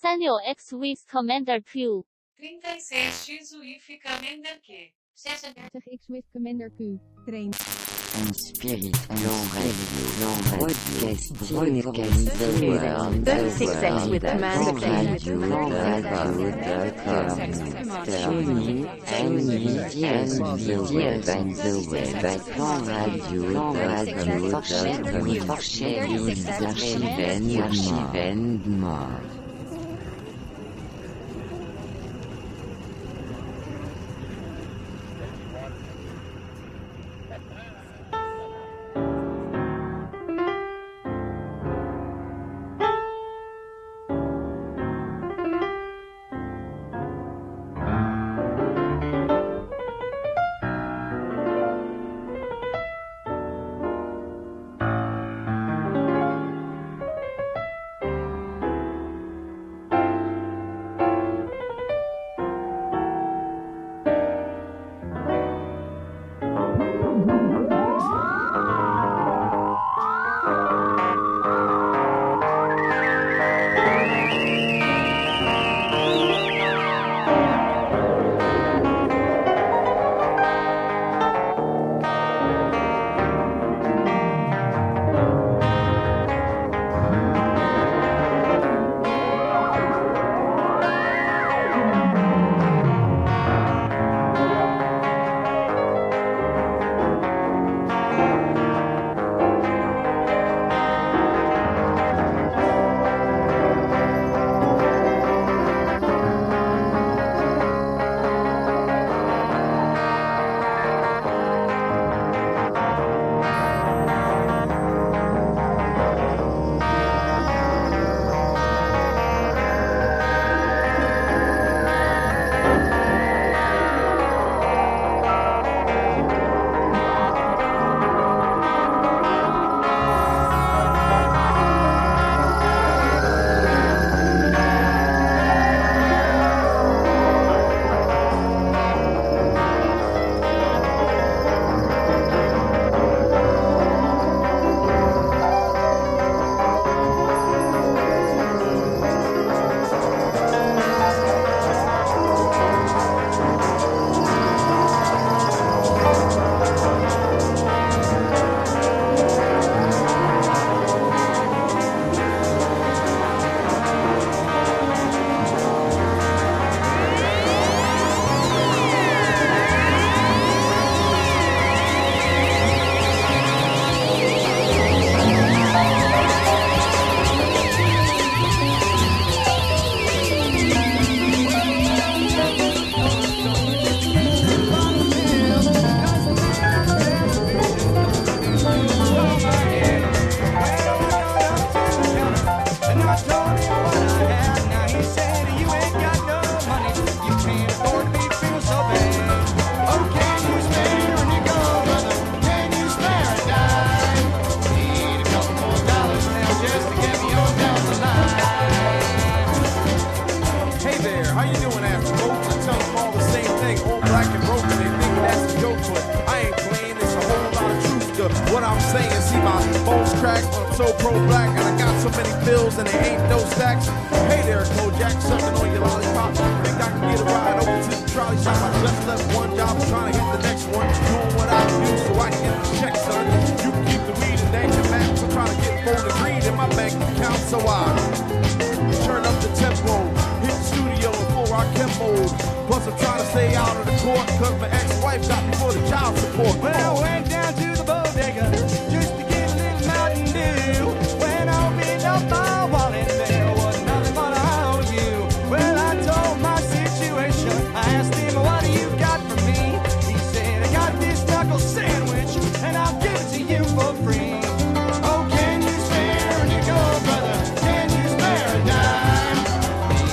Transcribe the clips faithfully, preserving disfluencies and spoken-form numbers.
三六 X with Commander Q. trinta e seis x with Commander Q. zesendertig x with Commander Q. Train. Un spirit, broadcasting from the world, thirty-six x with Commander Q. Tuning, and media and the web and the web at Plan Radio, radio.com for sharing archives and more.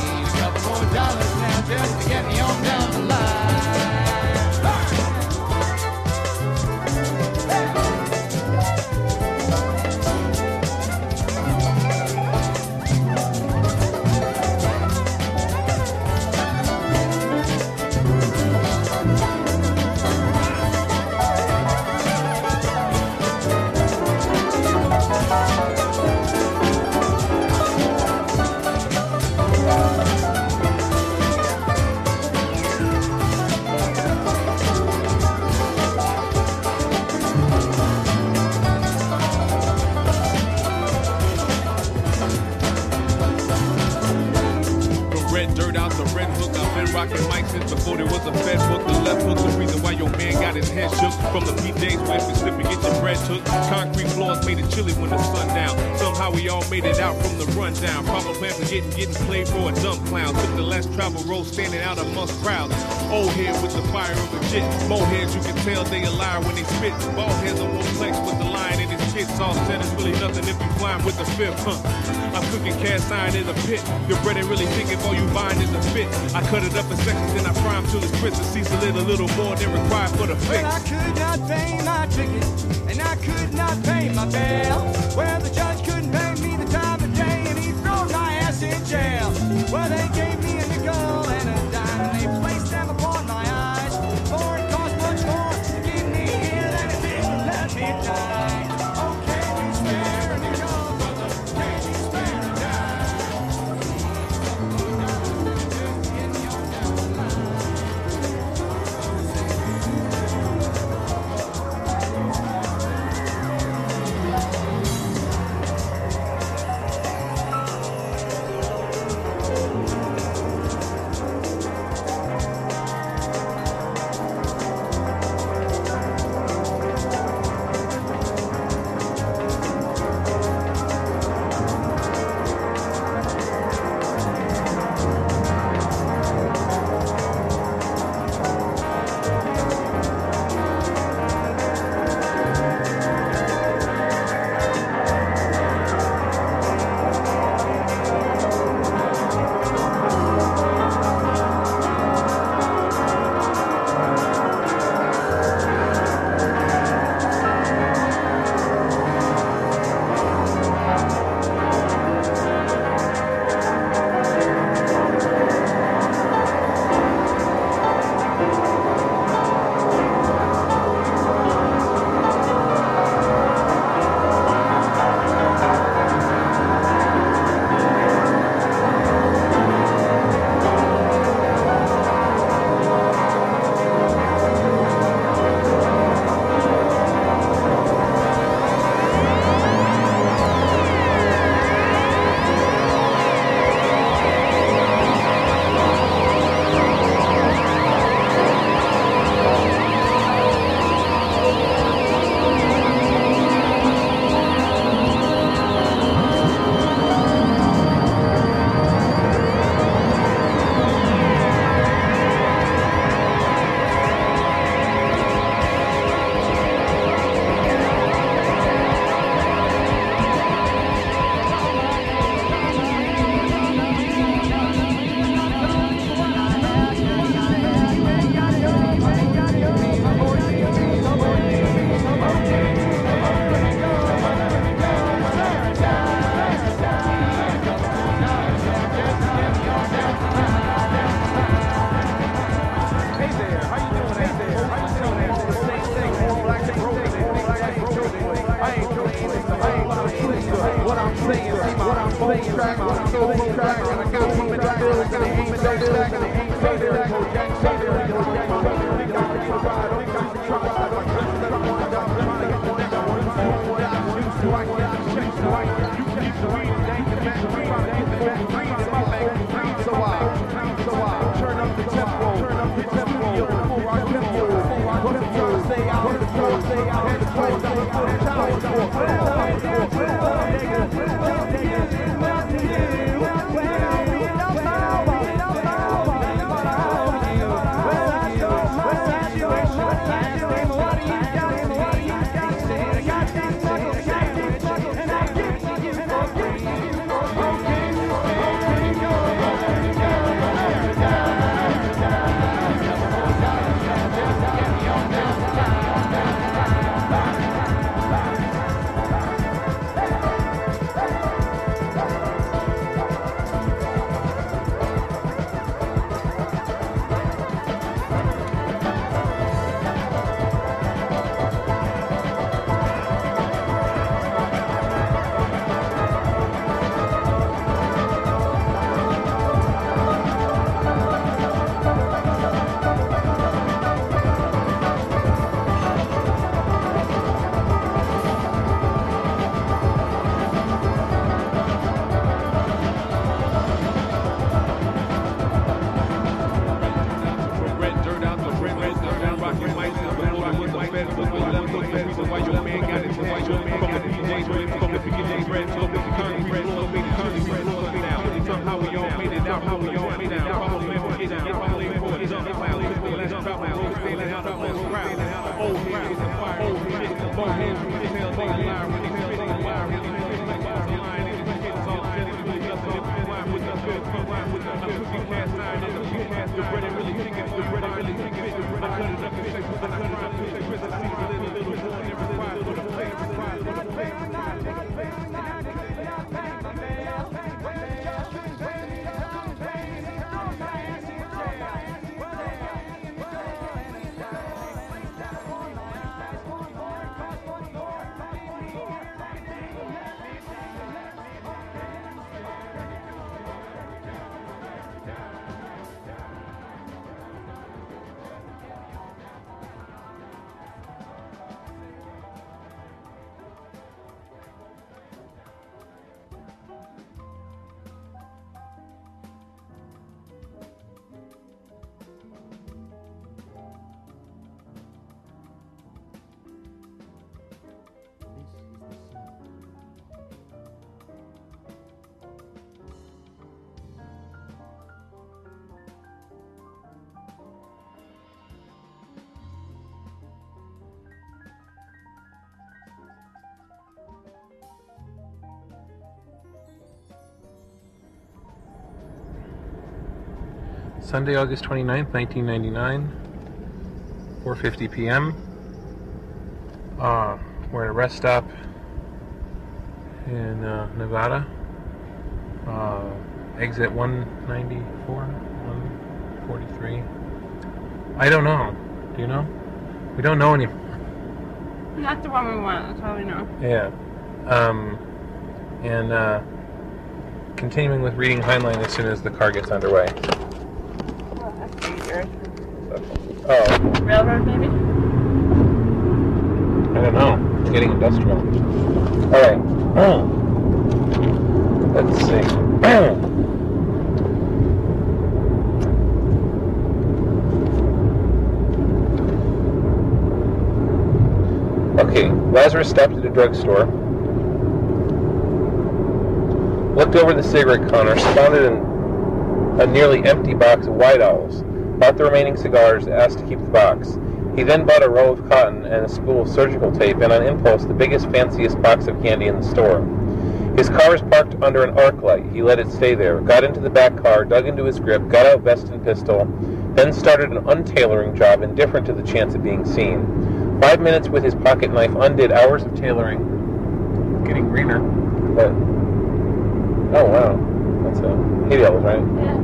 Dollars now just to get me on down the line. that dirt out the red hook. I've been rocking mics since before there was a fed book. The left hook, the reason why your man got his head shook. From the P Js where if you slip and get your bread took. Concrete floors made it chilly when the sun down. Somehow we all made it out from the rundown. Proper plan for getting, getting played for a dumb clown. Took the less travel road standing out amongst crowds. Old head with the fire of a jit. More heads you can tell they a liar when they spit. Bald heads on one flex with the lion in his kids. All said is really nothing if you flying with the fifth, huh? I'm cooking cast iron in the pit. Your bread ain't really thinking all you buying is a fit. I cut it up in sections and I fry 'em till it's crisp. The seats a little, little more than required for the fix. Well, I could not pay my ticket, and I could not pay my bail. Well, the judge couldn't pay me the time of day, and he thrown my ass in jail. Well, they gave me a nickel and a dime, and they placed them upon my eyes. For it cost much more to get me here than it did to let me die. Oh, can you spare a nickel, brother? Can you spare a dime? Somehow how we all made it out. Follow me, get down. Follow me, for it. Jump out. Let's drop out. Stay like how the most crowd. Old crowd. Old shit. Bone heads. We can tell they lie. When they tell they lie. When they tell they lie. Lying in the kids all dead. With us. With us. With us. With us. I'm cooking cast iron. I'm cooking cast. The bread really kicking. The bread really kicking. I cut it up and sex with the crime. Sex with the season. A little bit more. Never five for the plate. Five for the plate. Sunday, August twenty-ninth, nineteen ninety-nine, four fifty p m Uh, we're at a rest stop in uh, Nevada. Uh, exit one ninety-four, one forty-three. I don't know. Do you know? We don't know anymore. Not the one we want, that's all we know. Yeah. Um, and uh, continuing with reading Heinlein as soon as the car gets underway. Oh. Railroad, maybe? I don't know. It's getting industrial. Alright. Oh. Let's see. Okay. Lazarus stopped at a drugstore, looked over the cigarette counter, spotted an, a nearly empty box of White Owls. Bought the remaining cigars, asked to keep the box. He then bought a roll of cotton and a spool of surgical tape, and on impulse, the biggest, fanciest box of candy in the store. His car was parked under an arc light. He let it stay there, got into the back car, dug into his grip, got out vest and pistol, then started an untailoring job, indifferent to the chance of being seen. Five minutes with his pocket knife undid hours of tailoring. Getting greener, but... Oh, wow. That's a... eighty dollars, right? Yeah.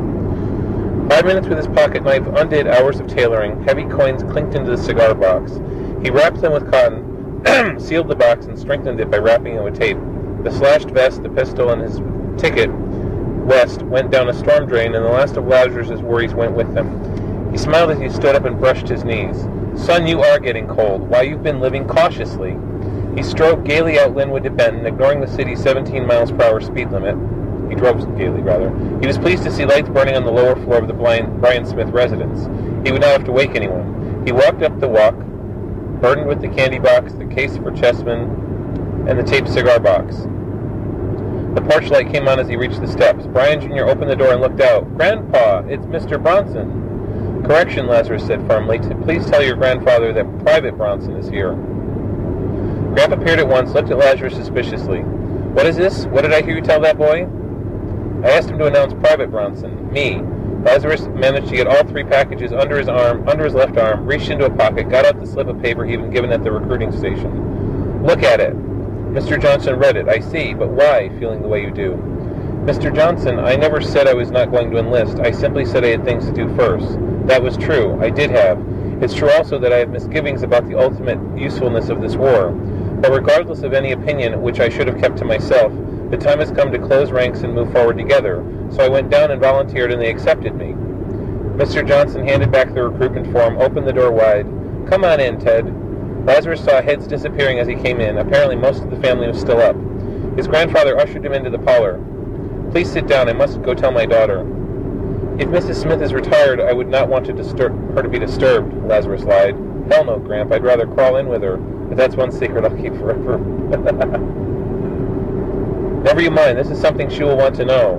Five minutes with his pocket knife undid hours of tailoring. Heavy coins clinked into the cigar box. He wrapped them with cotton, sealed the box, and strengthened it by wrapping it with tape. The slashed vest, the pistol, and his ticket, West, went down a storm drain, and the last of Lazarus's worries went with them. He smiled as he stood up and brushed his knees. Son, you are getting cold. Why, you've been living cautiously. He strode gaily out Linwood to Benton, ignoring the city's seventeen miles per hour speed limit. He drove gaily, rather. He was pleased to see lights burning on the lower floor of the Brian Smith residence. He would not have to wake anyone. He walked up the walk, burdened with the candy box, the case for chessmen, and the taped cigar box. The porch light came on as he reached the steps. Brian Junior opened the door and looked out. Grandpa, it's Mister Bronson. Correction, Lazarus said firmly. Please tell your grandfather that Private Bronson is here. Grandpa appeared at once, looked at Lazarus suspiciously. What is this? What did I hear you tell that boy? I asked him to announce Private Bronson. Me. Lazarus managed to get all three packages under his arm, under his left arm, reached into a pocket, got out the slip of paper he'd been given at the recruiting station. Look at it. Mister Johnson read it. I see, but why, feeling the way you do? Mister Johnson, I never said I was not going to enlist. I simply said I had things to do first. That was true. I did have. It's true also that I have misgivings about the ultimate usefulness of this war. But regardless of any opinion which I should have kept to myself, the time has come to close ranks and move forward together. So I went down and volunteered, and they accepted me. Mister Johnson handed back the recruitment form, opened the door wide. Come on in, Ted. Lazarus saw heads disappearing as he came in. Apparently most of the family was still up. His grandfather ushered him into the parlor. Please sit down. I must go tell my daughter. If Missus Smith is retired, I would not want to disturb her to be disturbed, Lazarus lied. Hell no, Gramp. I'd rather crawl in with her. But that's one secret I'll keep forever. Never you mind. This is something she will want to know.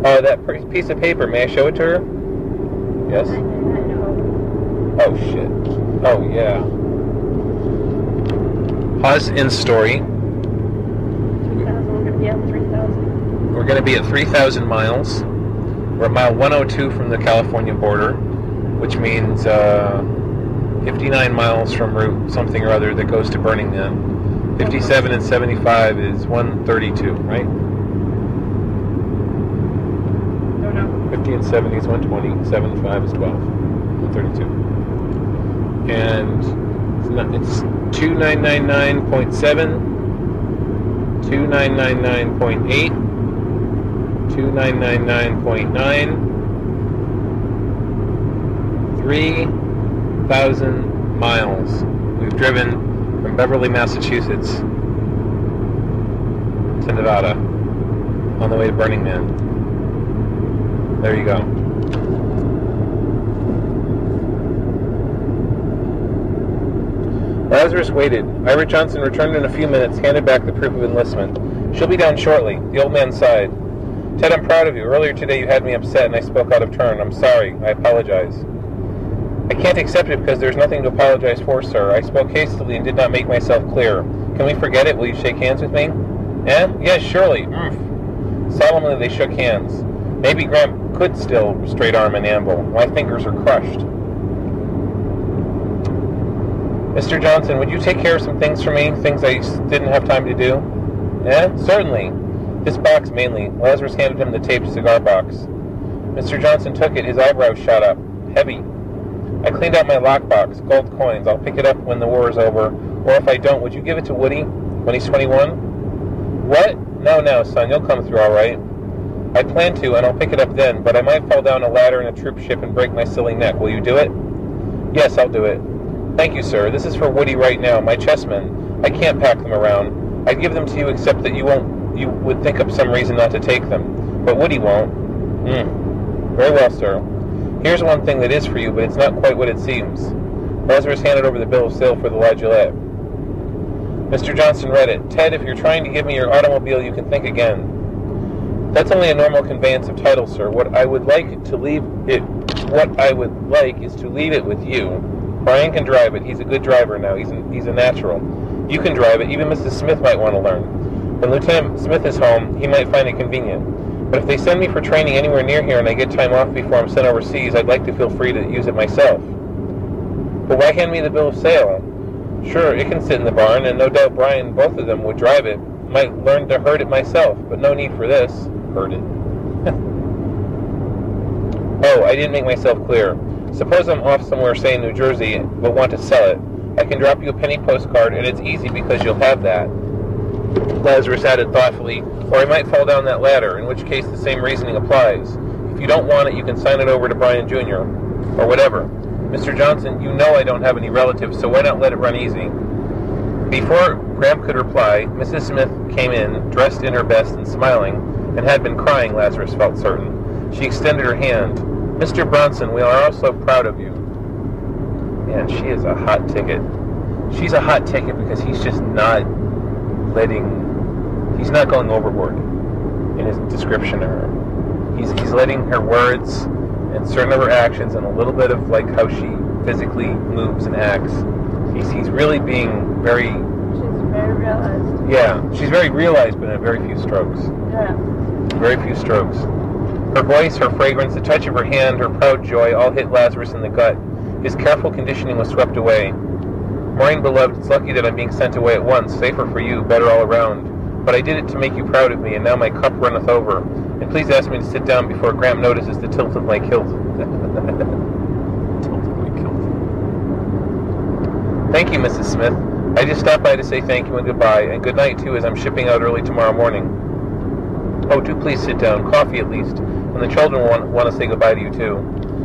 Oh, that pr- piece of paper. May I show it to her? Yes? Oh, shit. Oh, yeah. Pause in story. We're going to be at three thousand. We're going to be at three thousand miles. We're at mile one oh two from the California border, which means uh, fifty-nine miles from Route something or other that goes to Burning Man. fifty-seven and seventy-five is one thirty-two, right? fifty and seventy is one twenty, seventy-five is twelve, one thirty-two. And it's, not, it's two nine nine nine point seven, two nine nine nine point eight, two nine nine nine point nine, three thousand miles we've driven from Beverly, Massachusetts to Nevada on the way to Burning Man. There you go. Lazarus waited. Ira Johnson returned in a few minutes, handed back the proof of enlistment. She'll be down shortly. The old man sighed. Ted, I'm proud of you. Earlier today you had me upset and I spoke out of turn. I'm sorry. I apologize. I can't accept it because there's nothing to apologize for, sir. I spoke hastily and did not make myself clear. Can we forget it? Will you shake hands with me? Eh? Yes, surely. Mm. Solemnly they shook hands. Maybe Graham could still straight arm and amble. My fingers are crushed. Mister Johnson, would you take care of some things for me? Things I didn't have time to do? Eh? Certainly. This box mainly. Lazarus handed him the taped cigar box. Mister Johnson took it. His eyebrows shot up. Heavy. I cleaned out my lockbox. Gold coins. I'll pick it up when the war is over. Or if I don't, would you give it to Woody when he's twenty-one? What? No, no, son. You'll come through all right. I plan to, and I'll pick it up then, but I might fall down a ladder in a troop ship and break my silly neck. Will you do it? Yes, I'll do it. Thank you, sir. This is for Woody right now, my chessmen. I can't pack them around. I'd give them to you except that you won't. You would think up some reason not to take them. But Woody won't. Hmm. Very well, sir. Here's one thing that is for you, but it's not quite what it seems. Lazarus handed over the bill of sale for the La Gillette. Mister Johnson read it. Ted, if you're trying to give me your automobile, you can think again. That's only a normal conveyance of title, sir. What I would like to leave it, what I would like is to leave it with you. Brian can drive it. He's a good driver now. He's a, he's a natural. You can drive it. Even Missus Smith might want to learn. When Lieutenant Smith is home, he might find it convenient. But if they send me for training anywhere near here and I get time off before I'm sent overseas, I'd like to feel free to use it myself. But why hand me the bill of sale? Sure, it can sit in the barn, and no doubt Brian, both of them, would drive it. Might learn to herd it myself, but no need for this. Herd it. Oh, I didn't make myself clear. Suppose I'm off somewhere, say in New Jersey, but want to sell it. I can drop you a penny postcard, and it's easy because you'll have that. Lazarus added thoughtfully, or I might fall down that ladder, in which case the same reasoning applies. If you don't want it, you can sign it over to Brian Junior Or whatever. Mister Johnson, you know I don't have any relatives, so why not let it run easy? Before Graham could reply, Missus Smith came in, dressed in her best and smiling, and had been crying, Lazarus felt certain. She extended her hand. Mister Bronson, we are all so proud of you. Man, she is a hot ticket. She's a hot ticket because he's just not letting, he's not going overboard in his description of her. He's, he's letting her words and certain of her actions and a little bit of like how she physically moves and acts. He's, he's really being very... She's very realized. Yeah, she's very realized, but in very few strokes. Yeah. Very few strokes. Her voice, her fragrance, the touch of her hand, her proud joy, all hit Lazarus in the gut. His careful conditioning was swept away. Maureen, beloved, it's lucky that I'm being sent away at once, safer for you, better all around. But I did it to make you proud of me, and now my cup runneth over. And please ask me to sit down before Graham notices the tilt of my kilt. Tilt of my kilt. Thank you, Missus Smith. I just stopped by to say thank you and goodbye, and good night, too, as I'm shipping out early tomorrow morning. Oh, do please sit down. Coffee, at least. And the children will want, want to say goodbye to you, too.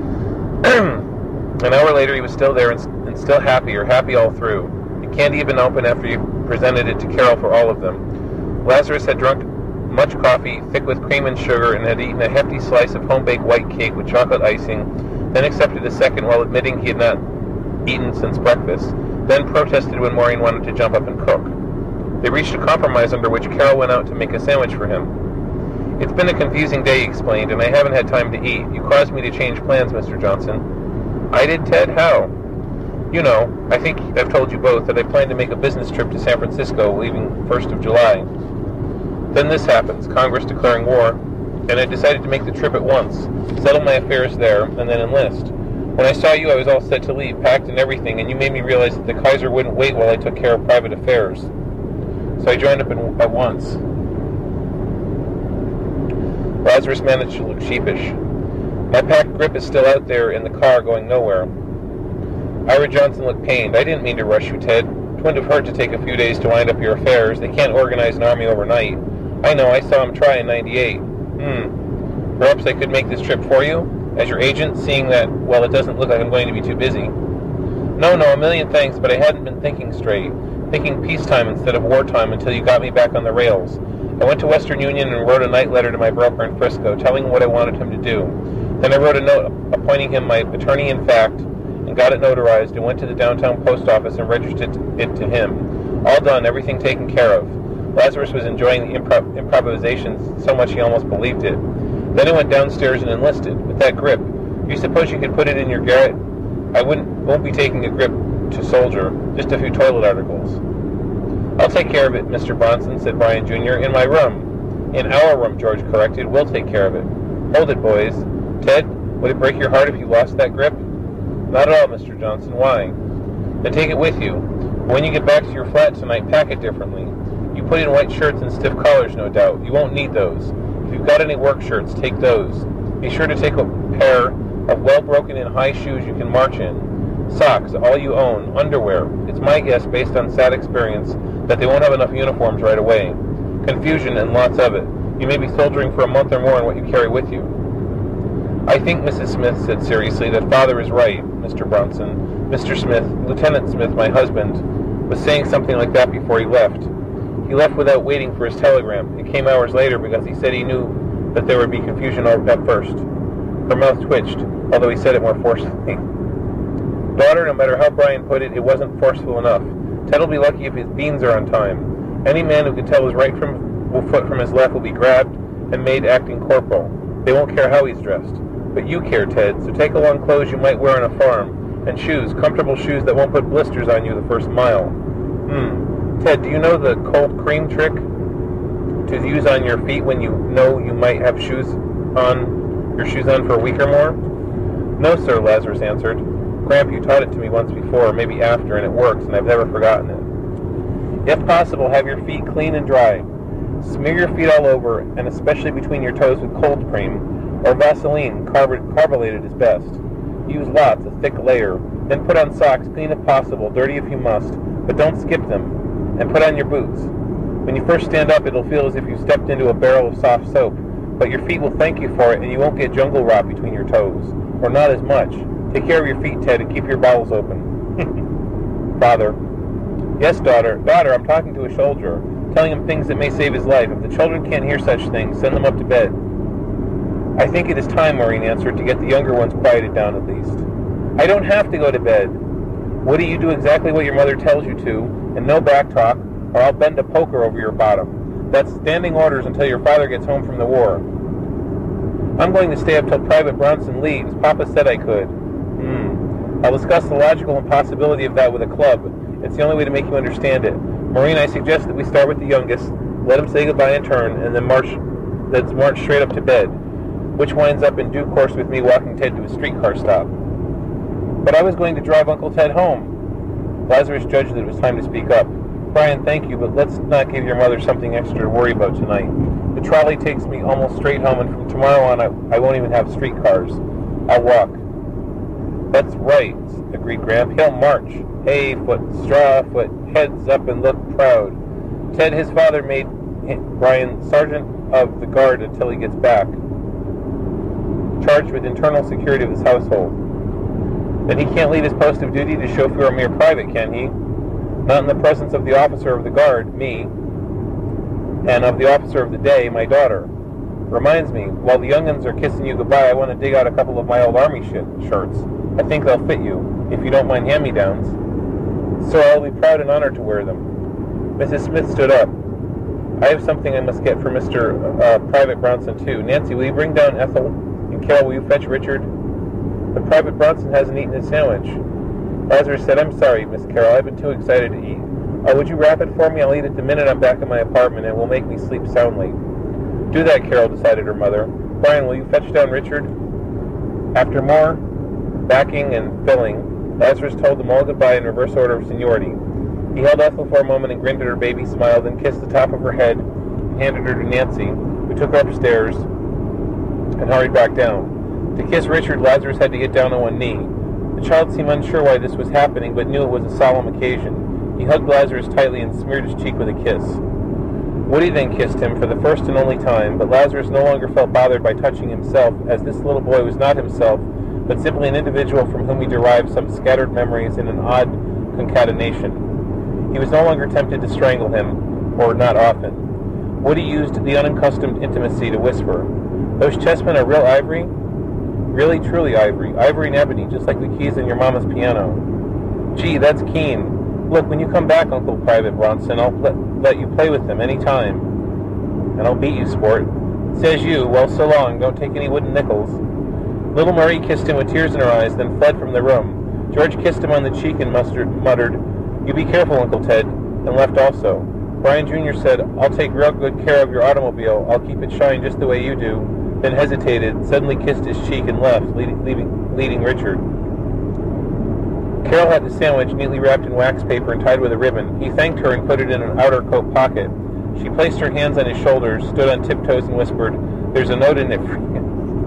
An hour later, he was still there and, and still happier, happy all through. The candy had been open after you presented it to Carol for all of them. Lazarus had drunk much coffee, thick with cream and sugar, and had eaten a hefty slice of home-baked white cake with chocolate icing, then accepted a second while admitting he had not eaten since breakfast, then protested when Maureen wanted to jump up and cook. They reached a compromise under which Carol went out to make a sandwich for him. It's been a confusing day, he explained, and I haven't had time to eat. You caused me to change plans, Mister Johnson. I did, Ted? How? You know, I think I've told you both that I plan to make a business trip to San Francisco leaving first of July. Then this happens, Congress declaring war, and I decided to make the trip at once, settle my affairs there, and then enlist. When I saw you, I was all set to leave, packed and everything, and you made me realize that the Kaiser wouldn't wait while I took care of private affairs. So I joined up in, at once. Lazarus managed to look sheepish. My packed grip is still out there in the car going nowhere. Ira Johnson looked pained. I didn't mean to rush you, Ted. It wouldn't have hurt to take a few days to wind up your affairs. They can't organize an army overnight. I know, I saw him try in ninety-eight. Hmm. Perhaps I could make this trip for you? As your agent, seeing that, well, it doesn't look like I'm going to be too busy. No, no, a million thanks, but I hadn't been thinking straight. Thinking peacetime instead of wartime until you got me back on the rails. I went to Western Union and wrote a night letter to my broker in Frisco, telling him what I wanted him to do. Then I wrote a note appointing him my attorney in fact, and got it notarized, and went to the downtown post office and registered it to him. All done, everything taken care of. Lazarus was enjoying the improv improvisations so much he almost believed it. Then I went downstairs and enlisted, with that grip. Do you suppose you could put it in your garret? I wouldn't, won't be taking a grip to soldier, just a few toilet articles. I'll take care of it, Mister Bronson, said Brian Junior In my room. In our room, George corrected. We'll take care of it. Hold it, boys. Ted, would it break your heart if you lost that grip? Not at all, Mister Johnson. Why? Then take it with you. When you get back to your flat tonight, pack it differently. You put in white shirts and stiff collars, no doubt. You won't need those. If you've got any work shirts, take those. Be sure to take a pair of well-broken-in high shoes you can march in. Socks, all you own. Underwear. It's my guess, based on sad experience, that they won't have enough uniforms right away. Confusion and lots of it. You may be soldiering for a month or more on what you carry with you. I think, Missus Smith said seriously, that Father is right, Mister Bronson. Mister Smith, Lieutenant Smith, my husband, was saying something like that before he left. He left without waiting for his telegram. It came hours later because he said he knew that there would be confusion at first. Her mouth twitched, although he said it more forcefully. Daughter, no matter how Brian put it, it wasn't forceful enough. Ted'll be lucky if his beans are on time. Any man who can tell his right from, foot from his left will be grabbed and made acting corporal. They won't care how he's dressed. But you care, Ted, so take along clothes you might wear on a farm, and shoes, comfortable shoes that won't put blisters on you the first mile. Hmm. Ted, do you know the cold cream trick to use on your feet when you know you might have shoes on, your shoes on for a week or more? No, sir, Lazarus answered. Gramp, you taught it to me once before, maybe after, and it works, and I've never forgotten it. If possible, have your feet clean and dry. Smear your feet all over, and especially between your toes, with cold cream, or Vaseline, carb carbonated is best. Use lots, a thick layer. Then put on socks, clean if possible, dirty if you must, but don't skip them. And put on your boots. When you first stand up, it'll feel as if you stepped into a barrel of soft soap, but your feet will thank you for it, and you won't get jungle rot between your toes. Or not as much. Take care of your feet, Ted, and keep your bowels open. Father. Yes, daughter. Daughter, I'm talking to a soldier, telling him things that may save his life. If the children can't hear such things, send them up to bed. I think it is time, Maureen answered, to get the younger ones quieted down at least. I don't have to go to bed. Woody, you do exactly what your mother tells you to, and no back talk, or I'll bend a poker over your bottom. That's standing orders until your father gets home from the war. I'm going to stay up till Private Bronson leaves. Papa said I could. Hmm. I'll discuss the logical impossibility of that with a club. It's the only way to make you understand it. Maureen, I suggest that we start with the youngest, let him say goodbye in turn, and then march, let's march straight up to bed, which winds up in due course with me walking Ted to a streetcar stop. But I was going to drive Uncle Ted home. Lazarus judged that it was time to speak up. Brian, thank you, but let's not give your mother something extra to worry about tonight. The trolley takes me almost straight home, and from tomorrow on I, I won't even have streetcars. I'll walk. That's right, agreed Gramp. He'll march. Hay foot, straw foot, heads up and look proud. Ted, his father, made Brian sergeant of the guard until he gets back, charged with internal security of his household. Then he can't leave his post of duty to chauffeur a mere private, can he? Not in the presence of the officer of the guard, me, and of the officer of the day, my daughter. Reminds me, while the young'uns are kissing you goodbye, I want to dig out a couple of my old army sh shirts. I think they'll fit you, if you don't mind hand-me-downs. So I'll be proud and honored to wear them. Missus Smith stood up. I have something I must get for Mister Uh, Private Bronson, too. Nancy, will you bring down Ethel? And Carol, will you fetch Richard? But Private Bronson hasn't eaten his sandwich. Lazarus said, I'm sorry, Miss Carol. I've been too excited to eat. Oh, would you wrap it for me? I'll eat it the minute I'm back in my apartment, and it will make me sleep soundly. Do that, Carol, decided her mother. Brian, will you fetch down Richard? After more backing and filling, Lazarus told them all goodbye in reverse order of seniority. He held Ethel for a moment and grinned at her baby smile, then kissed the top of her head and handed her to Nancy, who took her upstairs and hurried back down. To kiss Richard, Lazarus had to get down on one knee. The child seemed unsure why this was happening, but knew it was a solemn occasion. He hugged Lazarus tightly and smeared his cheek with a kiss. Woody then kissed him for the first and only time, but Lazarus no longer felt bothered by touching himself, as this little boy was not himself, but simply an individual from whom he derived some scattered memories in an odd concatenation. He was no longer tempted to strangle him, or not often. Woody used the unaccustomed intimacy to whisper, Those chessmen are real ivory? Really, truly ivory. Ivory and ebony, just like the keys in your mama's piano. Gee, that's keen. Look, when you come back, Uncle Private Bronson, I'll let, let you play with them any time. And I'll beat you, sport. Says you, well, so long, don't take any wooden nickels. Little Marie kissed him with tears in her eyes, then fled from the room. George kissed him on the cheek and mustard, muttered, You be careful, Uncle Ted, and left also. Brian Junior said, I'll take real good care of your automobile. I'll keep it shine just the way you do. Then hesitated, suddenly kissed his cheek and left, leading, leaving, leading Richard. Carol had the sandwich neatly wrapped in wax paper and tied with a ribbon. He thanked her and put it in an outer coat pocket. She placed her hands on his shoulders, stood on tiptoes, and whispered, There's a note in it for you.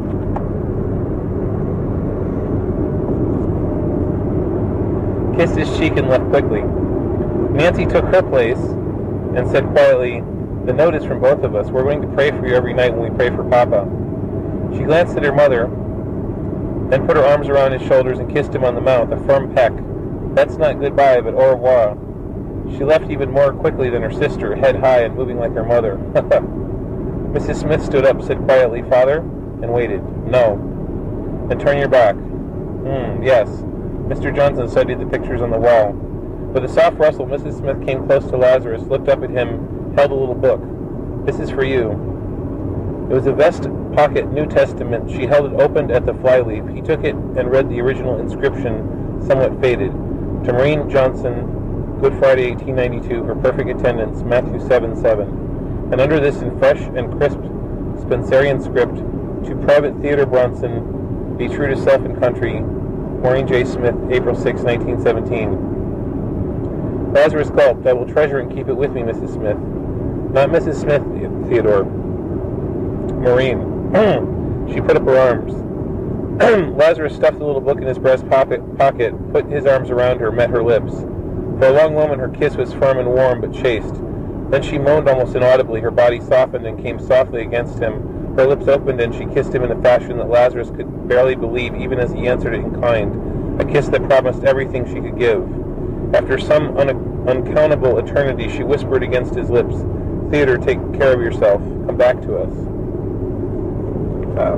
Kissed his cheek and left quickly. Nancy took her place and said quietly, The note is from both of us. We're going to pray for you every night when we pray for Papa. She glanced at her mother, then put her arms around his shoulders and kissed him on the mouth, a firm peck. That's not goodbye, but au revoir. She left even more quickly than her sister, head high and moving like her mother. Missus Smith stood up, said quietly, Father, and waited. No. Then turn your back. Hmm, yes. Mister Johnson studied the pictures on the wall. With a soft rustle, Missus Smith came close to Lazarus, looked up at him, held a little book. This is for you. It was a vest pocket New Testament. She held it opened at the flyleaf. He took it and read the original inscription, somewhat faded. To Maureen Johnson, Good Friday, eighteen ninety-two, for perfect attendance, Matthew seven seven. And under this, in fresh and crisp Spencerian script, to Private Theodore Bronson, be true to self and country, Maureen J. Smith, April sixth, nineteen seventeen. Lazarus gulped. I will treasure and keep it with me, Missus Smith. Not Missus Smith, Theodore. Maureen. She put up her arms. Lazarus stuffed the little book in his breast pocket, pocket, put his arms around her, met her lips. For a long moment her kiss was firm and warm, but chaste. Then she moaned almost inaudibly. Her body softened and came softly against him. Her lips opened and she kissed him in a fashion that Lazarus could barely believe, even as he answered it in kind. A kiss that promised everything she could give. After some un- uncountable eternity, she whispered against his lips, Theodore, take care of yourself. Come back to us. Wow.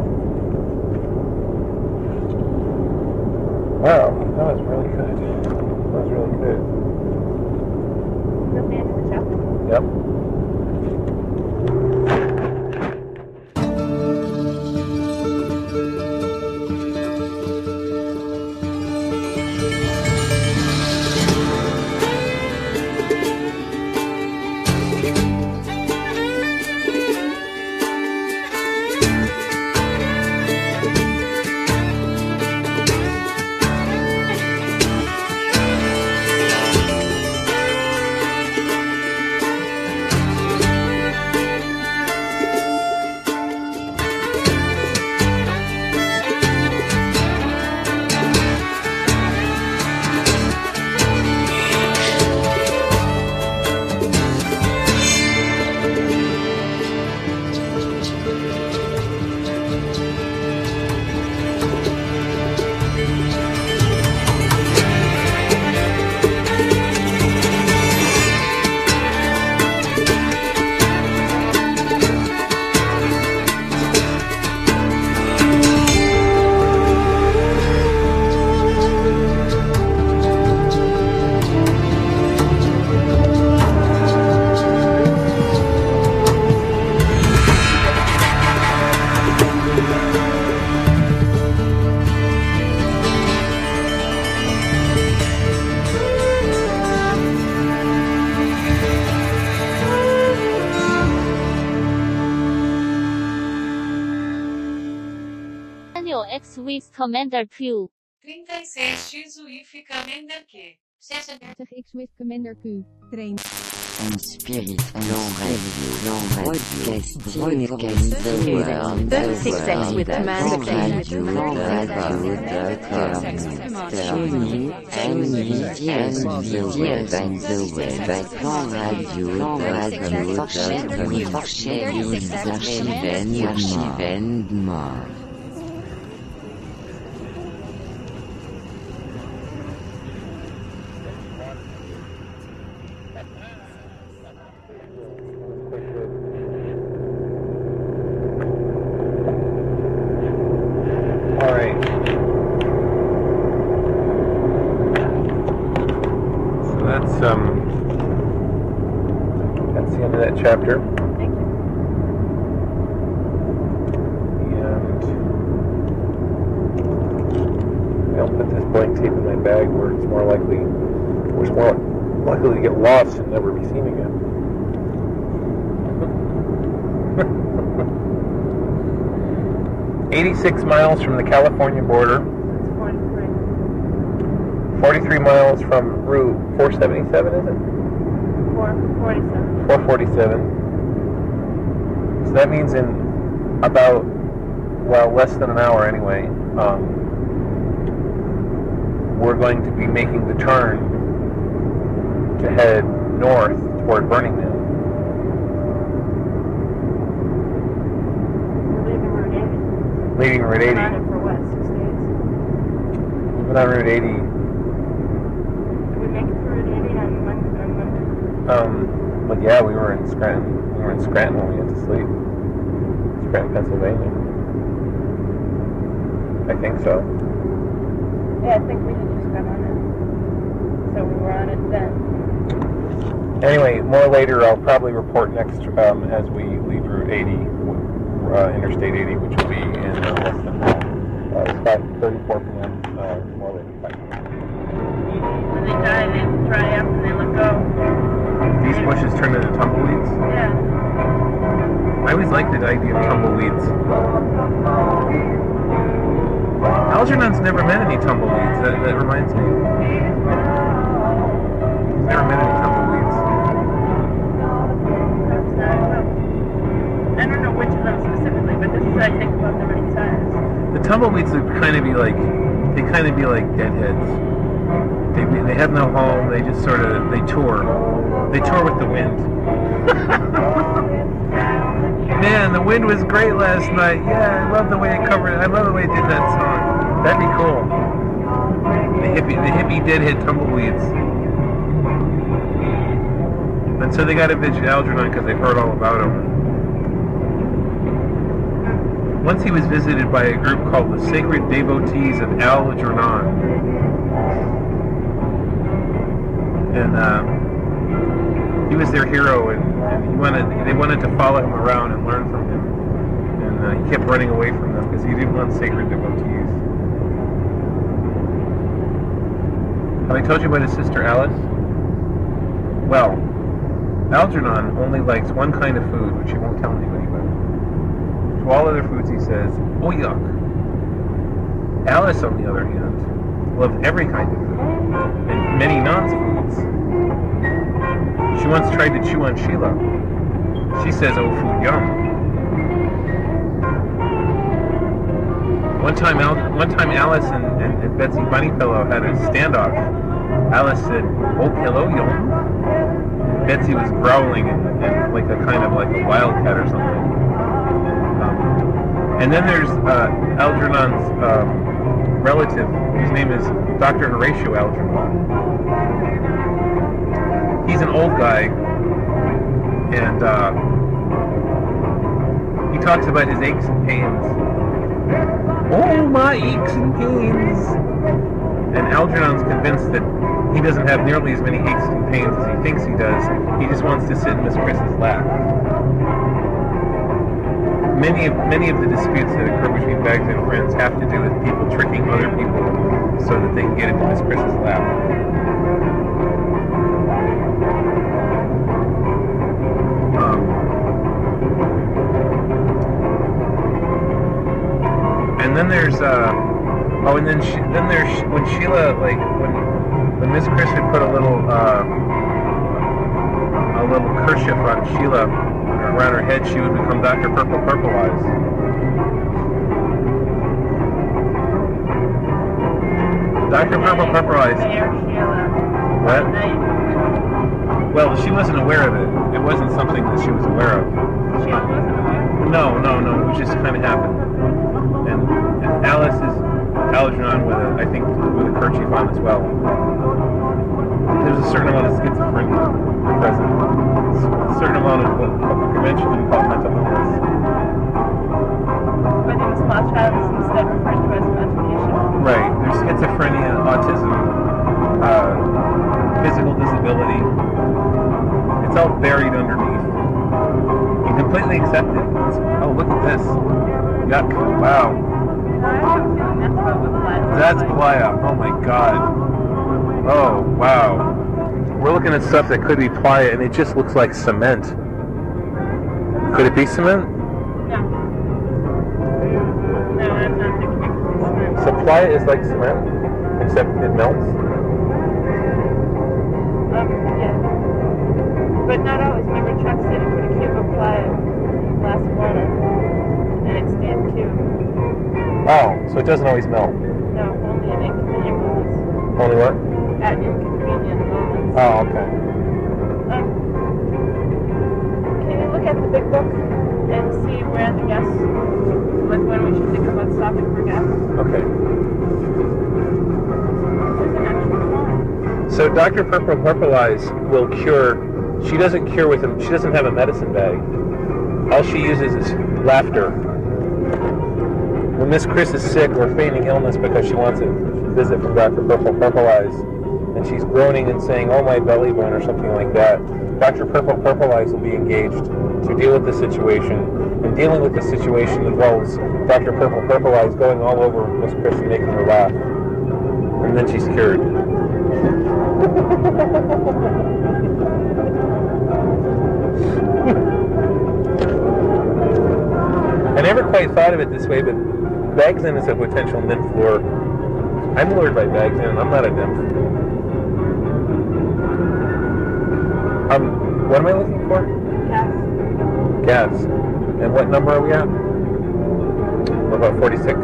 Wow, that was really good. That was really good. Yep. Swiss Commander Q. trinta e seis X U I F Commander Q. zesendertig X Swift Commander Q. Train. On Spirit Long Radio, Broadcasting from the world, thirty-six X with Commander Q. radio dot com. Tune in, tune in, and the web and the web at planradio dot com for sharing archives and more. Um, that's the end of that chapter. Thank you. And I'll put this blank tape in my bag where it's more likely, where it's more likely to get lost and never be seen again. eighty-six miles from the California border. That's forty-three. forty-three miles from Route four seventy-seven, is it? four forty-seven. four forty-seven. So that means in about, well, less than an hour anyway, um, we're going to be making the turn to head north toward Birmingham. We're leaving Route eighty. Leaving Route eighty. We're on it for what, six days? We've been on Route eighty. Did we make it to Route eighty on Monday? On Monday? Um, but yeah, we were in Scranton. We were in Scranton when we went to sleep. Scranton, Pennsylvania. I think so. Yeah, I think we had just got on it. So we were on it then. Anyway, more later. I'll probably report next um, as we leave Route eighty, uh, Interstate eighty, which will be in uh, less than uh, it's five thirty-four p m Uh, more later. Bye. When they die, they dry up and they let go. These bushes turn into tumbleweeds. Yeah. I always liked the idea of tumbleweeds. Algernon's never met any tumbleweeds. That, that reminds me. He's never met any tumbleweeds. That's not, well, I don't know which of them specifically, but this is, I think, about the right size. The tumbleweeds would kind of be like, they kind of be like deadheads. They they have no home. They just sort of they tour. They tour with the wind. Man, the wind was great last night. Yeah, I love the way it covered. I love the way it did that song. That'd be cool. The hippie, the hippie deadhead tumbleweeds. And so they got to visit Algernon because they've heard all about him. Once he was visited by a group called the Sacred Devotees of Algernon. And uh, he was their hero, and, and he wanted, they wanted to follow him around and learn from him. And uh, he kept running away from them because he didn't want sacred devotees. Have I told you about his sister Alice? Well, Algernon only likes one kind of food, which he won't tell anybody about. To all other foods he says, oh yuck. Alice, on the other hand, loves every kind of food, and many non-foods. She once tried to chew on Sheila. She says, oh, food yum. One time, Al one time Alice and, and, and Betsy Bunnypillow had a standoff. Alice said, oh, hello, yum. And Betsy was growling and, and like a kind of like a wildcat or something. Um, and then there's uh, Algernon's um, relative, whose name is Doctor Horatio Algernon. He's an old guy, and uh, he talks about his aches and pains. Oh, my aches and pains! And Algernon's convinced that he doesn't have nearly as many aches and pains as he thinks he does. He just wants to sit in Miss Chris's lap. Many of many of the disputes that occur between Baghdad and friends have to do with people tricking other people so that they can get into Miss Chris's lap. Um, and then there's uh, Oh, and then she, then there's when Sheila, like when when Miss Chris would put a little uh, a little kerchief on Sheila around her head, she would become Doctor Purple Purple Eyes. Doctor Purple Purple Eyes. What? Well, she wasn't aware of it. It wasn't something that she was aware of. Sheila wasn't aware? No, no, no. It just kind of happened. And, and Alice is Algernon with a, I think, with a kerchief on as well. There's a certain amount of schizophrenia present. A certain amount of what we conventionally call mental illness. But in the small child is instead referred to as imagination. Right. There's schizophrenia, autism, uh, physical disability. It's all buried underneath. You completely accept it. It's, oh, look at this. Yuck. Wow. That's playa. Oh my god. Oh, wow. We're looking at stuff that could be playa, and it just looks like cement. Could it be cement? No. No, I'm not thinking it could be cement. So playa is like cement, except it melts? Um, yeah. But not always. Remember, Chuck said he put a cube of playa in a glass of water, and it stayed cube. Oh, so it doesn't always melt? No, only in inconvenient moments. Only what? At inconvenient moments. Oh, okay. Um, can you look at the big book and see where the gas, like when we should think about stopping for gas? Okay. There's an actual one. So Doctor Purple Purple Eyes will cure. She doesn't cure with him. She doesn't have a medicine bag. All she uses is laughter. When Miss Chris is sick or feigning illness because she wants a visit from Doctor Purple Purple Eyes, and she's groaning and saying, "Oh, my belly button," or something like that, Doctor Purple Purple Eyes will be engaged to deal with the situation. And dealing with the situation involves Doctor Purple Purple Eyes going all over Miss Chris and making her laugh. And then she's cured. I never quite thought of it this way, but Bagson is a potential nymph lure. I'm lured by Bagson, and I'm not a nymph. Um, what am I looking for? Gas. Gas. And what number are we at? What about forty-six?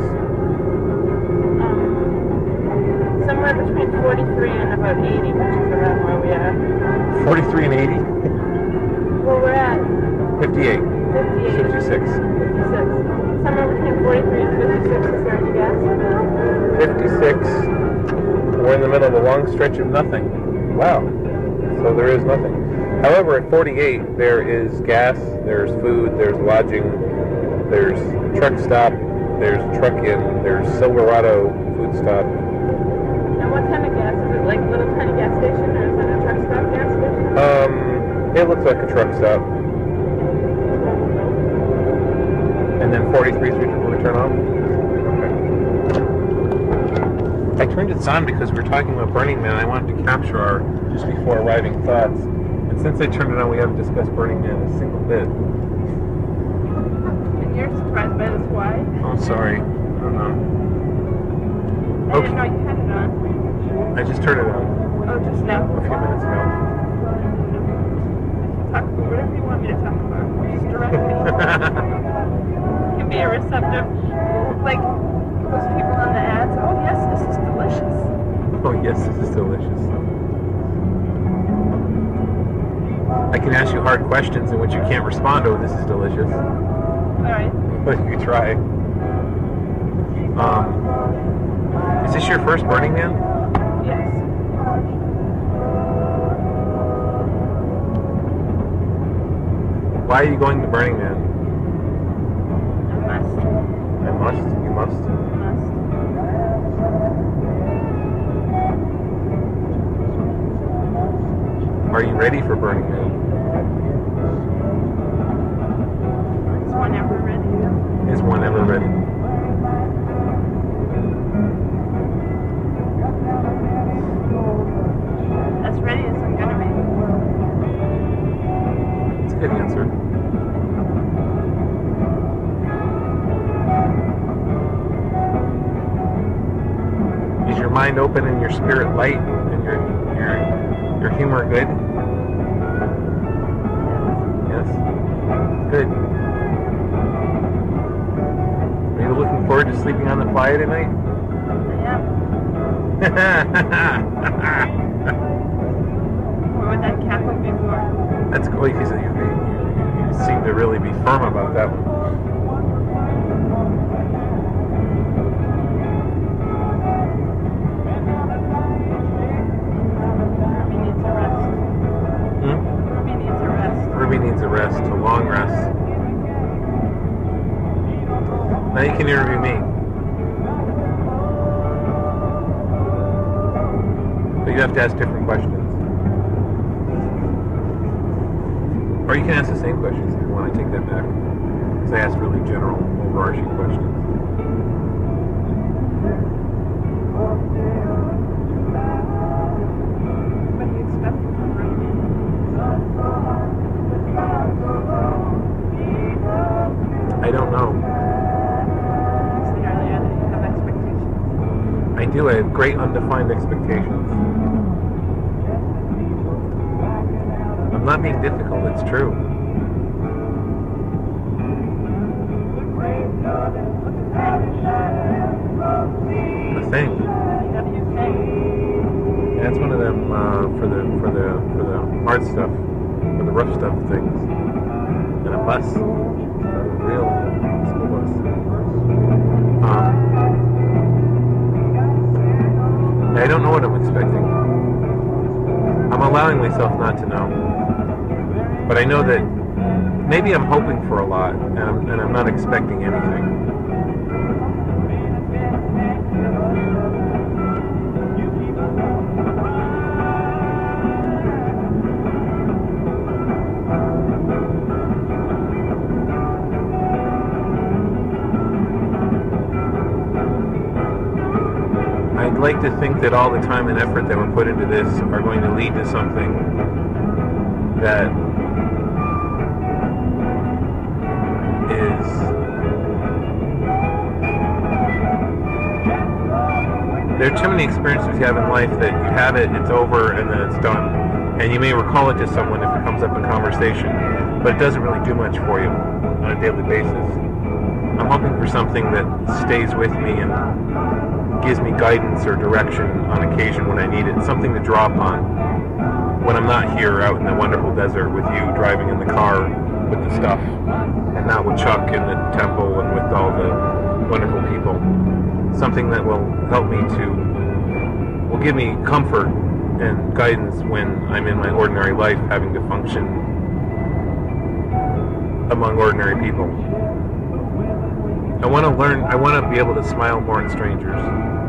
Um, somewhere between forty-three and about eighty, which is around where we are. forty-three and eighty? Well, we're at fifty-eight. fifty-eight. fifty-six. fifty-six. Somewhere between forty-three and fifty-six. Is there any gas? fifty-six. We're in the middle of a long stretch of nothing. Wow. So there is nothing. However, at forty-eight, there is gas, there's food, there's lodging, there's truck stop, there's truck in, there's Silverado food stop. And what kind of gas? Is it like a little tiny gas station, or is it a truck stop gas station? Um, it looks like a truck stop. And then forty-three is when we turn off? Okay. I turned it on because we're talking about Burning Man. I wanted to capture our just before arriving thoughts. And since I turned it on, we haven't discussed Burning Man a single bit. And you're surprised by this, why? Oh, sorry. I don't know. I didn't know you had it on. I just turned it on Oh, just now? a few minutes ago. Talk about whatever you want me to talk about. Just direct me. Can be a receptive, like those people on the ads. Oh yes, this is delicious. Oh, yes, this is delicious. I can ask you hard questions in which you can't respond. Oh, this is delicious. All right. But you can try. Um, is this your first Burning Man? Yes. Why are you going to Burning Man? I must. I must. You must. I must. Are you ready for Burning Man? Is one ever ready? Is one ever ready? As ready as I'm gonna be. That's a good answer. your mind open and your spirit light and your your your humor good? Yes? Good. Are you looking forward to sleeping on the fly tonight? Yeah. What would that Catholic be for? That's cool. You, you, you, you seem to really be firm about that one. Ruby needs a rest. Hmm? Ruby needs a rest. Ruby needs a rest, a long rest. Now you can interview me. But you have to ask different questions. Or you can ask the same questions if you want. I take that back. Because I asked really general, overarching questions. What do you expect from Ruby? I don't know. You said earlier that you have expectations. I do. I have great undefined expectations. I'm not being difficult. It's true. The thing. What do you think? That's one of them uh, for the for the for the hard stuff, for the rough stuff things. And a bus, a real school bus. Um, I don't know what I'm expecting. I'm allowing myself not to know, but I know that maybe I'm hoping for a lot, and I'm, and I'm not expecting anything. I'd like to think that all the time and effort that were put into this are going to lead to something that is there are too many experiences you have in life that you have it, it's over, and then it's done. And you may recall it to someone if it comes up in conversation, but it doesn't really do much for you on a daily basis. I'm hoping for something that stays with me and gives me guidance or direction on occasion when I need it, something to draw upon when I'm not here out in the wonderful desert with you driving in the car with the stuff, and not with Chuck in the temple and with all the wonderful people. Something that will help me to, will give me comfort and guidance when I'm in my ordinary life having to function among ordinary people. I want to learn, I want to be able to smile more at strangers.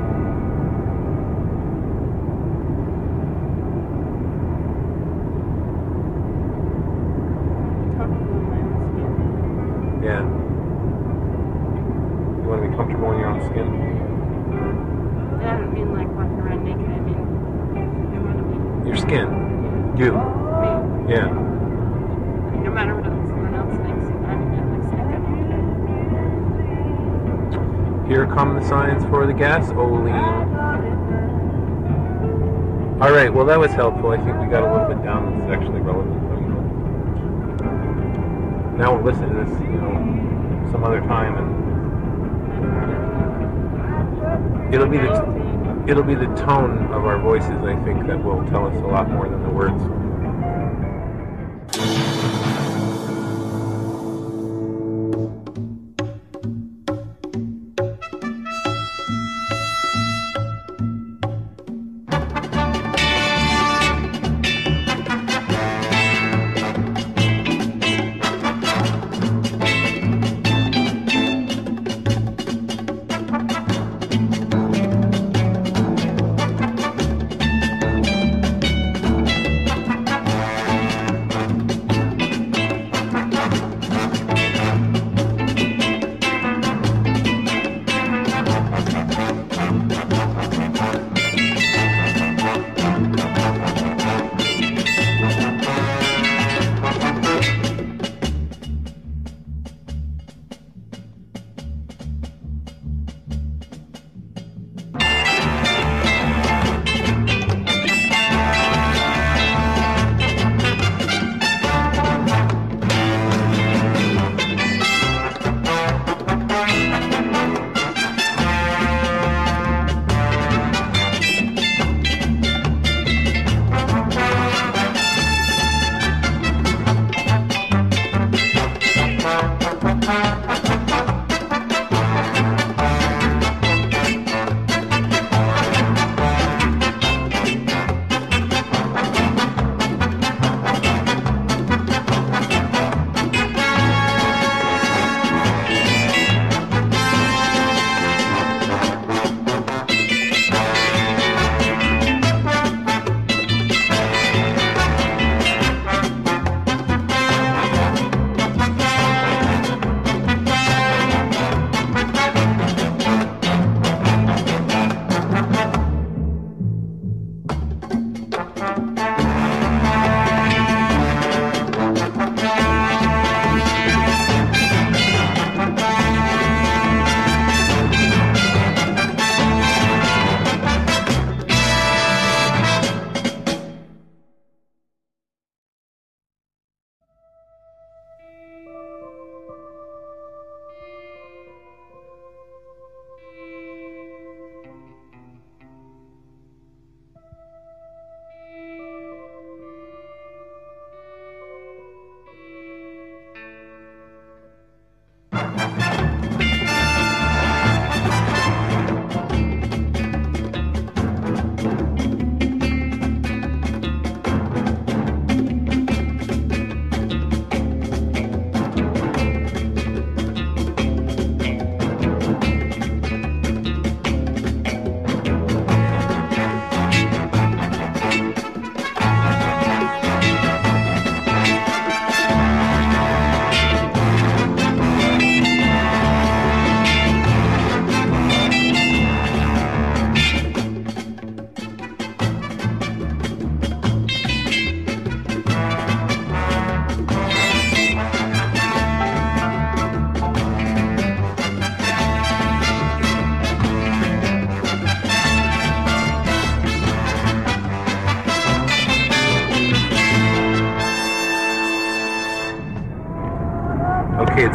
Yeah. You want to be comfortable in your own skin? Yeah, I don't mean like walking around naked. I mean, I want to be Your skin. You. me. Yeah. No matter what someone else thinks, I mean, it looks like I'm okay. Here come the signs for the gasoline. Alright, well that was helpful. I think we got a little bit down that's actually relevant. Now we'll listen to this, you know, some other time, and it'll be the it'll be the tone of our voices, I think, that will tell us a lot more than the words.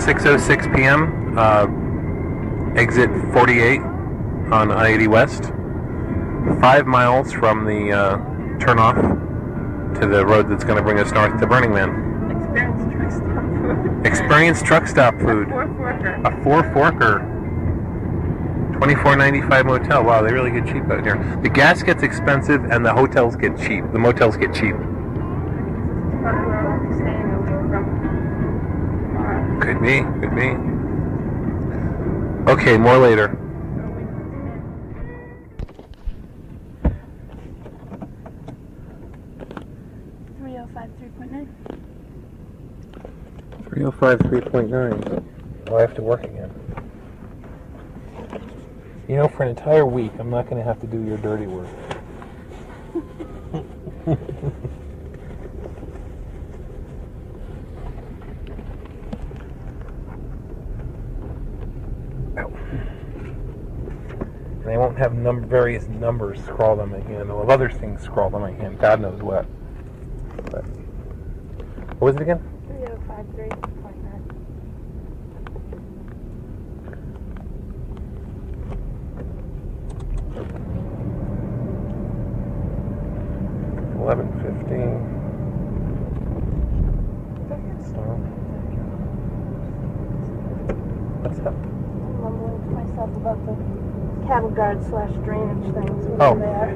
six oh six p m Uh, exit forty-eight on I eighty West. Five miles from the uh, turnoff to the road that's going to bring us north to Burning Man. Experience truck stop food. Experience truck stop food. A four forker. A four forker. twenty-four ninety-five motel. Wow, they really get cheap out here. The gas gets expensive and the hotels get cheap. The motels get cheap. Probably where I'll be staying a week from tomorrow. Could be, could be. Okay, more later. three oh five, three point nine. three oh five, three point nine. Oh, I have to work again. You know, for an entire week, I'm not going to have to do your dirty work. And I won't have num various numbers scrawled on my hand. I'll have other things scrawled on my hand. God knows what. But, what was it again? three oh five, three point nine. eleven fifteen. What's up? I'm mumbling to myself about the cattle guard slash drainage things. Oh. They are.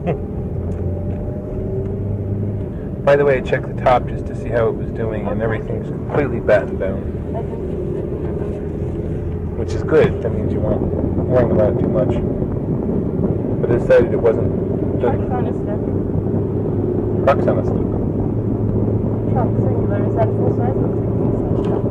By the way, I checked the top just to see how it was doing, and everything's completely battened down. I think Which is good. That means you weren't worrying about it too much. But it decided it wasn't. truck's on a stick. Truck's on a stick. Truck singular. Is that full size? Looks like full size truck.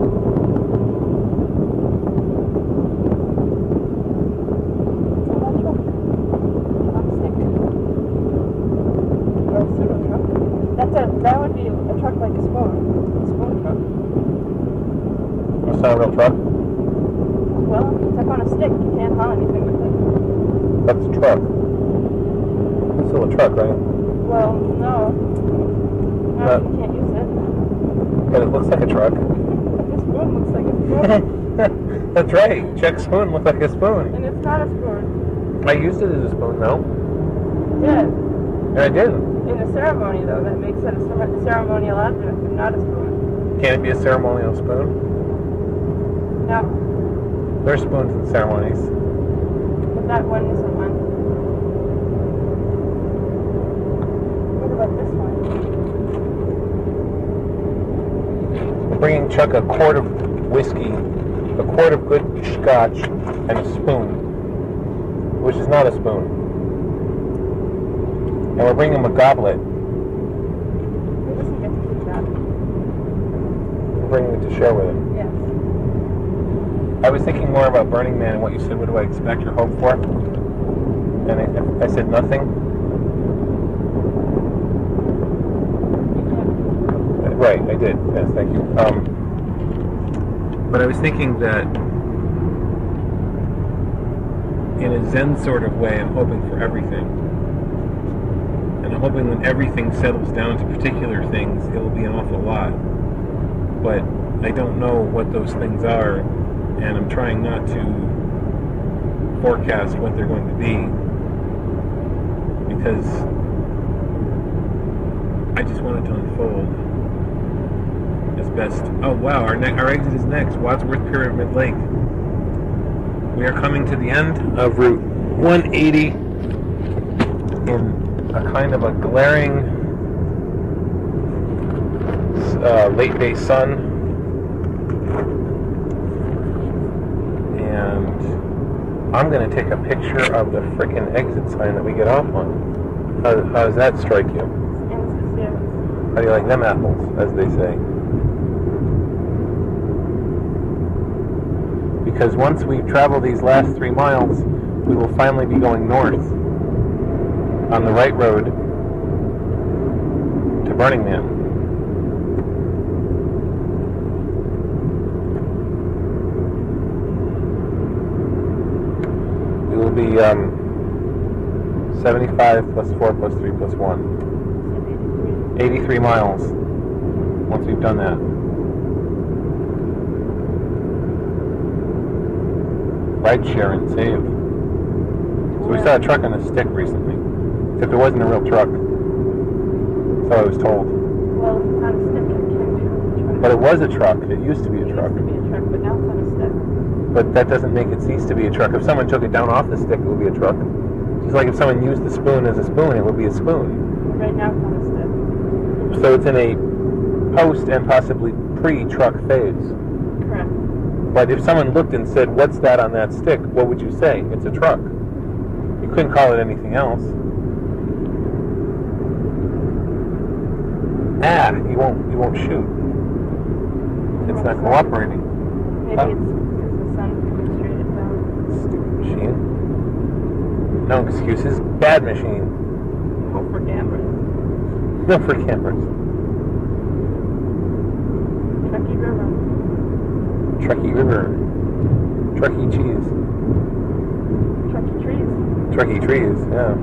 That would be a truck like a spoon. A spoon truck. It's not a real truck? Well, it's up on a stick. You can't haul anything with it. That's a truck. It's still a truck, right? Well, no. No, But- you can't use it. But it looks like a truck. This spoon looks like a spoon. That's right. Check spoon looked like a spoon. And it's not a spoon. I used it as a spoon, though. Yeah. And I didn't. In a ceremony, though, that makes it a cer- ceremonial object, but not a spoon. Can it be a ceremonial spoon? No. There's spoons in ceremonies. But that one isn't one. What about this one? I'm bringing Chuck a quart of whiskey, a quart of good scotch, and a spoon, which is not a spoon. And we're bringing him a goblet. He doesn't get to keep that. We're bringing it to share with him. Yes. I was thinking more about Burning Man and what you said, what do I expect or hope for? And I, I said nothing. Right, I did. Yes, thank you. Um, but I was thinking that in a Zen sort of way, I'm hoping for everything. And I'm hoping when everything settles down to particular things, it will be an awful lot. But I don't know what those things are, and I'm trying not to forecast what they're going to be, because I just want it to unfold as best. Oh wow, our, ne our exit is next, Wadsworth Pyramid Lake. We are coming to the end of Route one eighty in a kind of a glaring uh, late day sun, and I'm going to take a picture of the frickin' exit sign that we get off on. How, how does that strike you? How do you like them apples, as they say? Because once we travel these last three miles, we will finally be going north on the right road to Burning Man. We will be um, seventy-five plus four plus three plus one. eighty-three miles once we've done that. ride share and save. So we saw a truck on a stick recently, except it wasn't a real truck. So I was told. Well, it's not a stick, it can't be a truck. But it was a truck. It used to be a truck. It used to be a truck, but now it's on a stick. But that doesn't make it cease to be a truck. If someone took it down off the stick, it would be a truck. Just like if someone used the spoon as a spoon, it would be a spoon. Right now it's on a stick. So it's in a post and possibly pre-truck phase. Correct. But if someone looked and said, what's that on that stick, what would you say? It's a truck. You couldn't call it anything else. Ah, you won't, you won't shoot. It's not cooperating. Maybe Huh? it's because the sun demonstrated down. Stupid machine. No excuses. Bad machine. Oh, for cameras. No for cameras. Truckee River. Truckee River. Truckee cheese. Truckee trees. Truckee trees, yeah.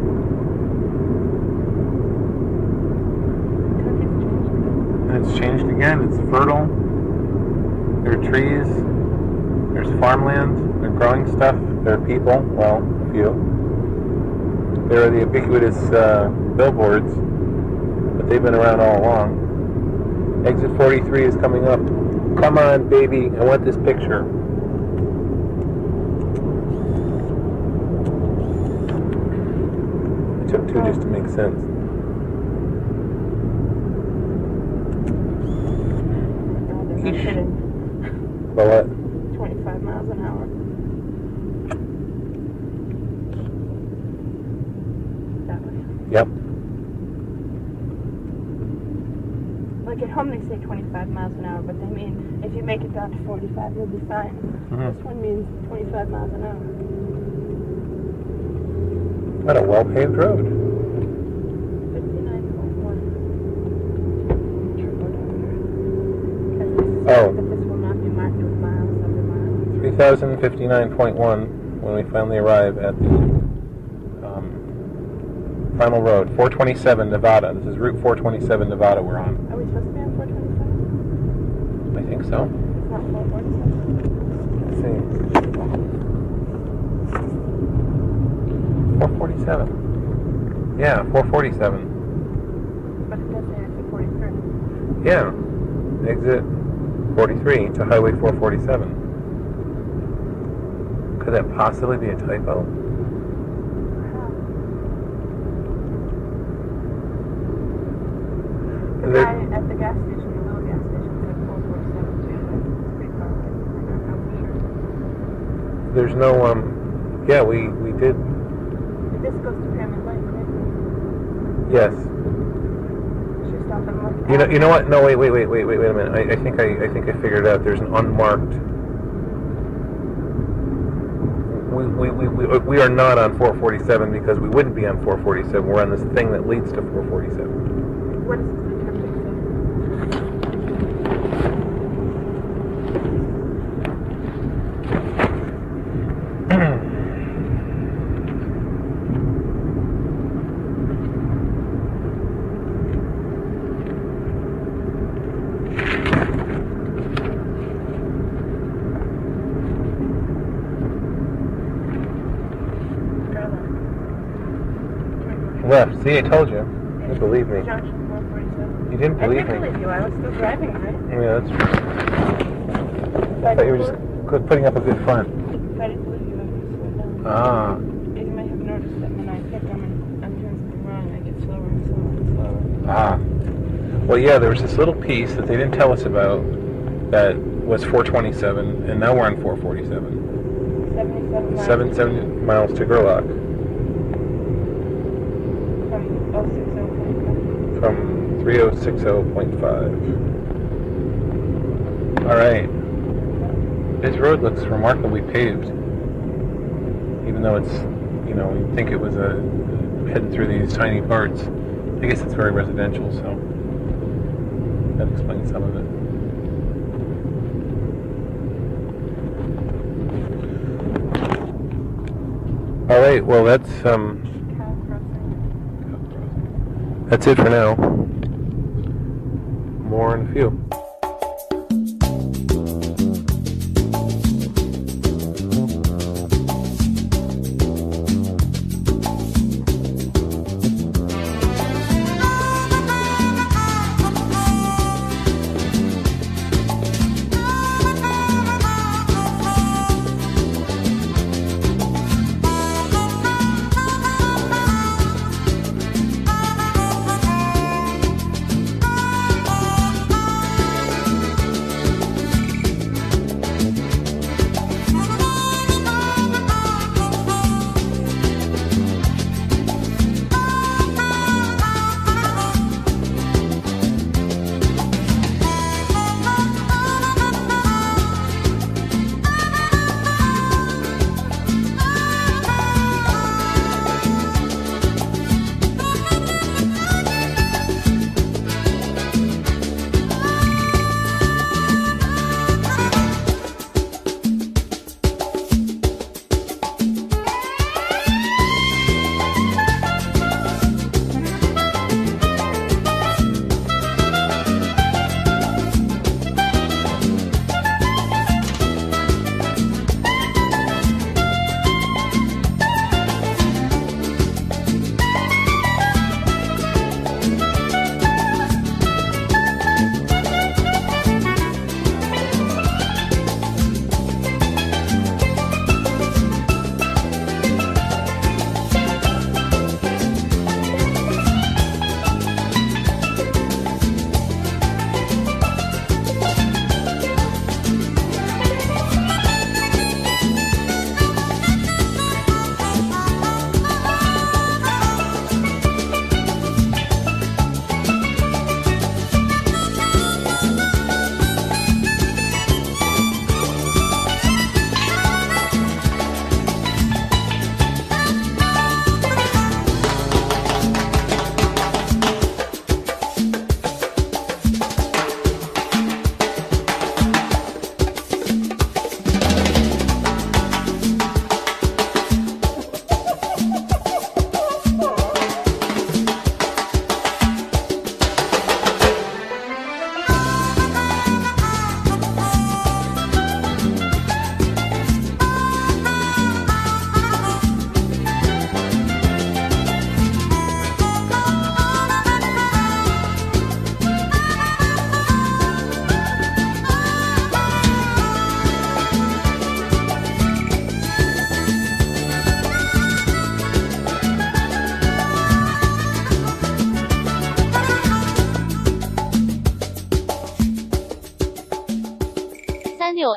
Truckee's changed. And it's changed again. It's fertile. There are trees. There's farmland. They're growing stuff. There are people. Well, a few. There are the ubiquitous uh, billboards, but they've been around all along. Exit forty-three is coming up. Come on, baby. I want this picture. I took two just to make sense. No, they're not Eesh. hitting Well, what? twenty-five miles an hour. That way. Yep. Like at home they say twenty-five miles an hour, but they mean if you make it down to forty-five, you'll be fine. Mhm. This one means twenty-five miles an hour. What a well-paved road. fifty-nine point one. Oh. But this will not be marked with miles under miles. three thousand fifty-nine point one when we finally arrive at the um, final road. four twenty-seven Nevada. This is Route four twenty-seven Nevada we're on. Are we supposed to be on four twenty-seven? I think so. It's not four forty-seven. Let's see. four forty-seven. Yeah, four forty-seven. But it does say exit forty-three. Yeah. Exit forty-three to Highway four forty-seven. Could that possibly be a typo? The There- guy at the gas station, the little gas station, said four forty-seven too, but it's pretty far away. I don't know for sure. There's no, um, yeah, we, we did, This goes to Pyramid Lake, right? yes. Should stop and look. You know, you know what? No, wait, wait, wait, wait, wait, wait a minute. I, I think I, I think I figured it out. There's an unmarked. We, we, we, we, we are not on four forty-seven because we wouldn't be on four forty-seven. We're on this thing that leads to four forty-seven. What is this interpreting? Left. See, I told you. You believe me. Junction four forty-seven. You didn't believe I did me. believe you. I was still driving, right? Yeah, that's true. I thought you were just good- putting up a good front. If I didn't believe you, I would slow down. Ah. You may have noticed that when I pick them and I'm doing something wrong, I get slower and slower and slower. Ah. Well, yeah, there was this little piece that they didn't tell us about that was four twenty-seven, and now we're on four forty-seven. seventy-seven miles. seven seventy miles to Gerlach From oh six oh point five. from three oh six oh point five. All right. This road looks remarkably paved, even though it's, you know, you'd think it was a heading through these tiny parts. I guess it's very residential, so that explains some of it. All right. Well, that's um. Cow crossing. That's it for now. More in a few.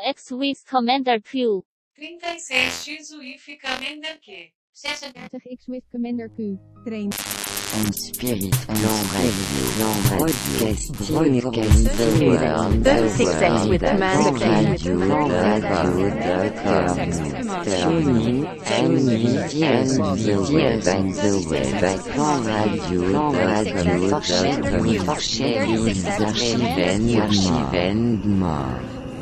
X with Commander Q. trinta e seis X U I F Commander Q. zesendertig X with Commander Q. Train. On Spirit Radio, Broadcasting from the world, thirty-six X with Commander Q. radio.com, Sterling, NVIDIA, NVIDIA, by the web, Clan Radio, radio.com, for sharing archives, archives and more.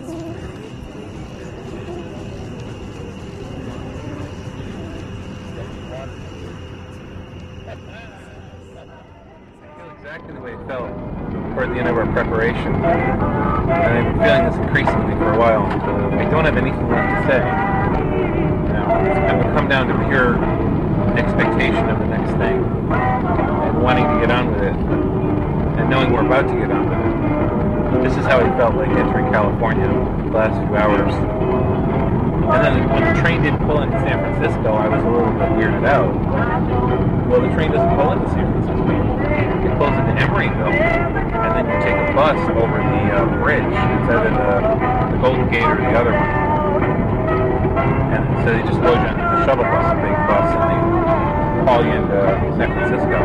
Exactly the way it felt toward the end of our preparation. And I've been feeling this increasingly for a while. I don't have anything left to say. You know, I've come down to pure expectation of the next thing and wanting to get on with it and knowing we're about to get on with it. This is how it felt like entering California the last few hours. And then when the train didn't pull into San Francisco, I was a little bit weirded out. Well, the train doesn't pull into San Francisco. It pulls into Emeryville, and then you take a bus over the uh, bridge. It's either the, the Golden Gate or the other one. And so they just load you on the shuttle bus, a big bus, and they haul you into San Francisco.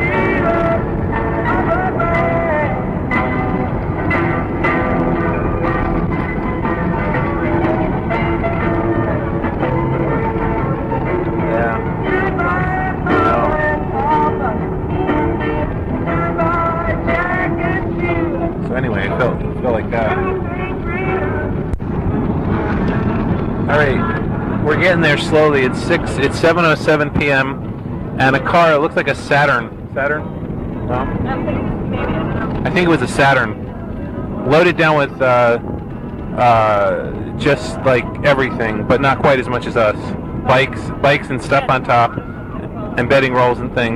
Anyway, it felt, it felt like that. Alright, we're getting there slowly. It's six it's seven oh seven p m and a car, it looks like a Saturn. Saturn? No? I think it was a Saturn. Loaded down with uh, uh, just like everything, but not quite as much as us. Bikes, bikes and stuff on top, and bedding rolls and things.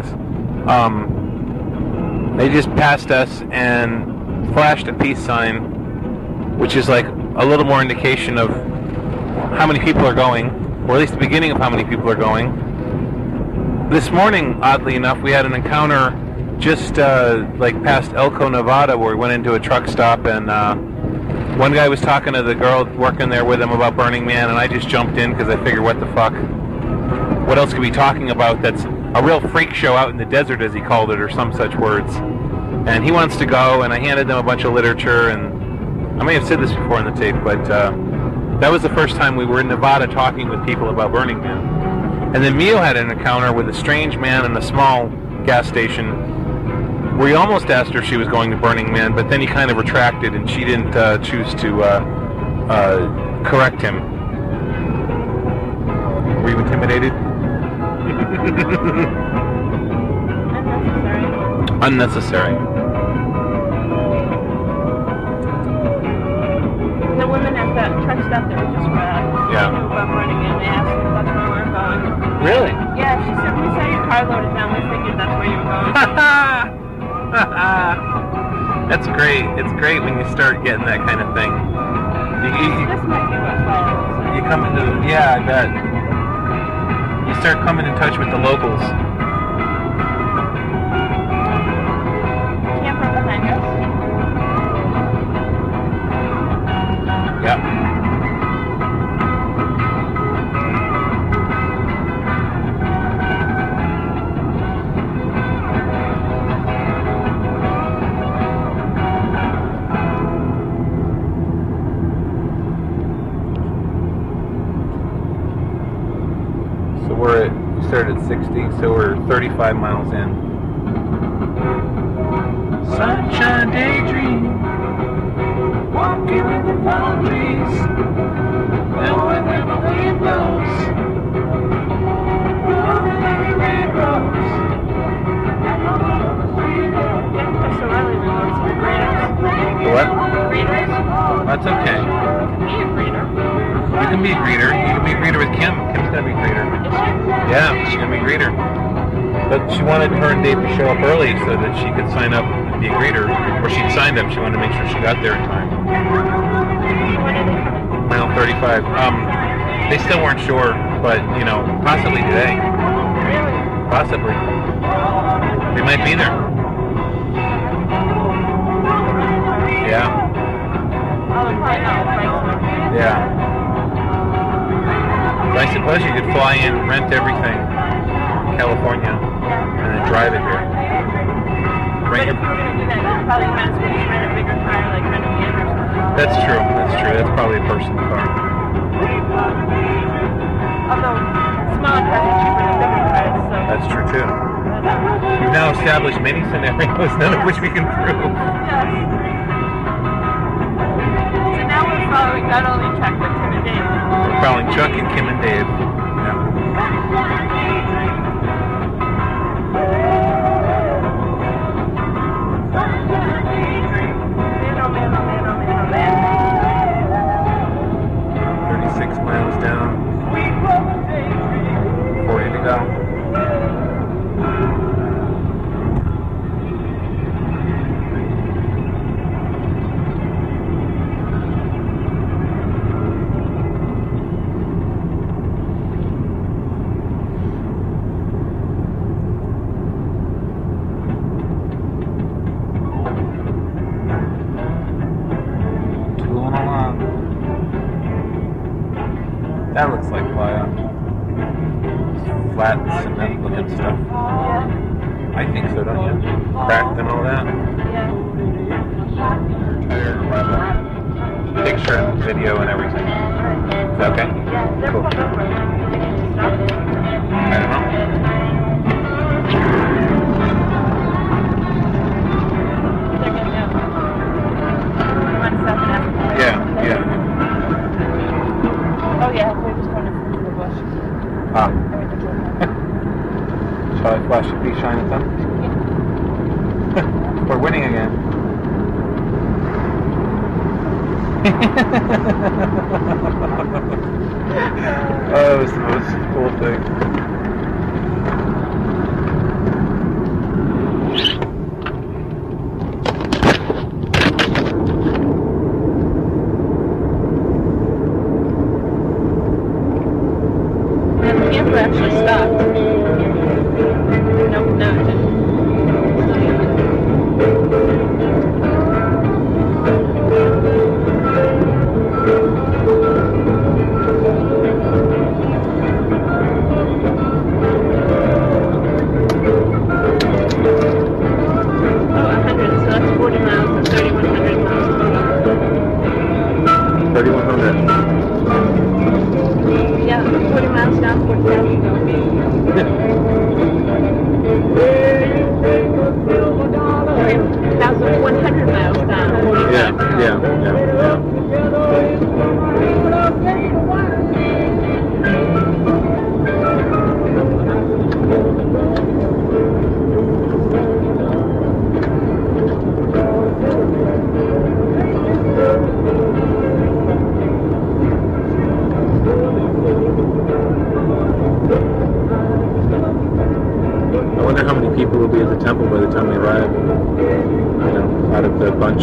Um, they just passed us and flashed a peace sign, which is like a little more indication of how many people are going, or at least the beginning of how many people are going. This morning, oddly enough, we had an encounter just uh, like past Elko, Nevada, where we went into a truck stop, and uh, one guy was talking to the girl working there with him about Burning Man, and I just jumped in because I figured, what the fuck? What else could we be talking about that's a real freak show out in the desert, as he called it, or some such words. And he wants to go, and I handed them a bunch of literature, and I may have said this before in the tape, but uh, that was the first time we were in Nevada talking with people about Burning Man. And then Mio had an encounter with a strange man in a small gas station where he almost asked her if she was going to Burning Man, but then he kind of retracted, and she didn't uh, choose to uh, uh, correct him. Were you intimidated? Unnecessary. Unnecessary. The women at that truck stop that we just read, Yeah. knew about Burning Man. They asked if that's where we were going. Really? Yeah, she said, we saw your car loaded down. We figured that's where you were going. That's great. It's great when you start getting that kind of thing. You, you, This might be what follows. you come into, yeah, I bet. You start coming in touch with the locals. Camper behind us. Yep. So we're at, we started at sixty, so we're thirty-five miles in. Sunshine daydream, walking in the palm trees, and when the wind blows, blowing every red rose. Yeah, so early we were some greeters. What? Greeters? That's okay. Be a greeter. You can be a greeter. You can be a greeter with Kim. Kim's gonna be a greeter. Is she? Yeah, she's gonna be a greeter. But she wanted her and Dave to show up early so that she could sign up and be a greeter. Or she'd signed up. She wanted to make sure she got there in time. Mile thirty-five. Um, they still weren't sure, but you know, possibly today. Possibly. They might be there. Yeah. Oh, probably not with bikes. Yeah. But I suppose you could fly in, rent everything in California, and then drive it here. But Rent if your... you were going to do that, you probably might as well just rent a bigger car, like rent a van or something. That's true. That's true. That's probably a personal car. Although, smaller cars are cheaper than bigger cars, so... That's true too. We've now established many scenarios, none of which we can prove. Yes. So now we're following not only Chuck, but Tim and Dave. We're following Chuck and Kim and Dave. Yeah. Man, oh man, oh man, oh man, oh man. thirty-six miles down. forty to go. That looks like playa. Flat cement looking stuff. Yeah. I think so, don't you? Cracked and all that. Yeah. Tired weather. Picture and video and everything. Is that okay? Yeah, they're Cool. pulled over. You think it's stopped? I don't know. They're getting out. You want to stop and ask them? Yeah, yeah. Oh yeah, they're just going to the bush. Ah. Shall I flash a pea shine at them? We're winning again. Oh, it was the most cool thing. The camper actually stopped. Nope, no, it didn't. Oh, one hundred, so that's forty miles and thirty-one hundred miles total. thirty-one hundred. Yeah, forty miles down, forty thousand to go. Thousand one hundred miles down. Yeah, yeah, yeah, I wonder how many people will be at the temple by the time we arrive. You know, out of the bunch.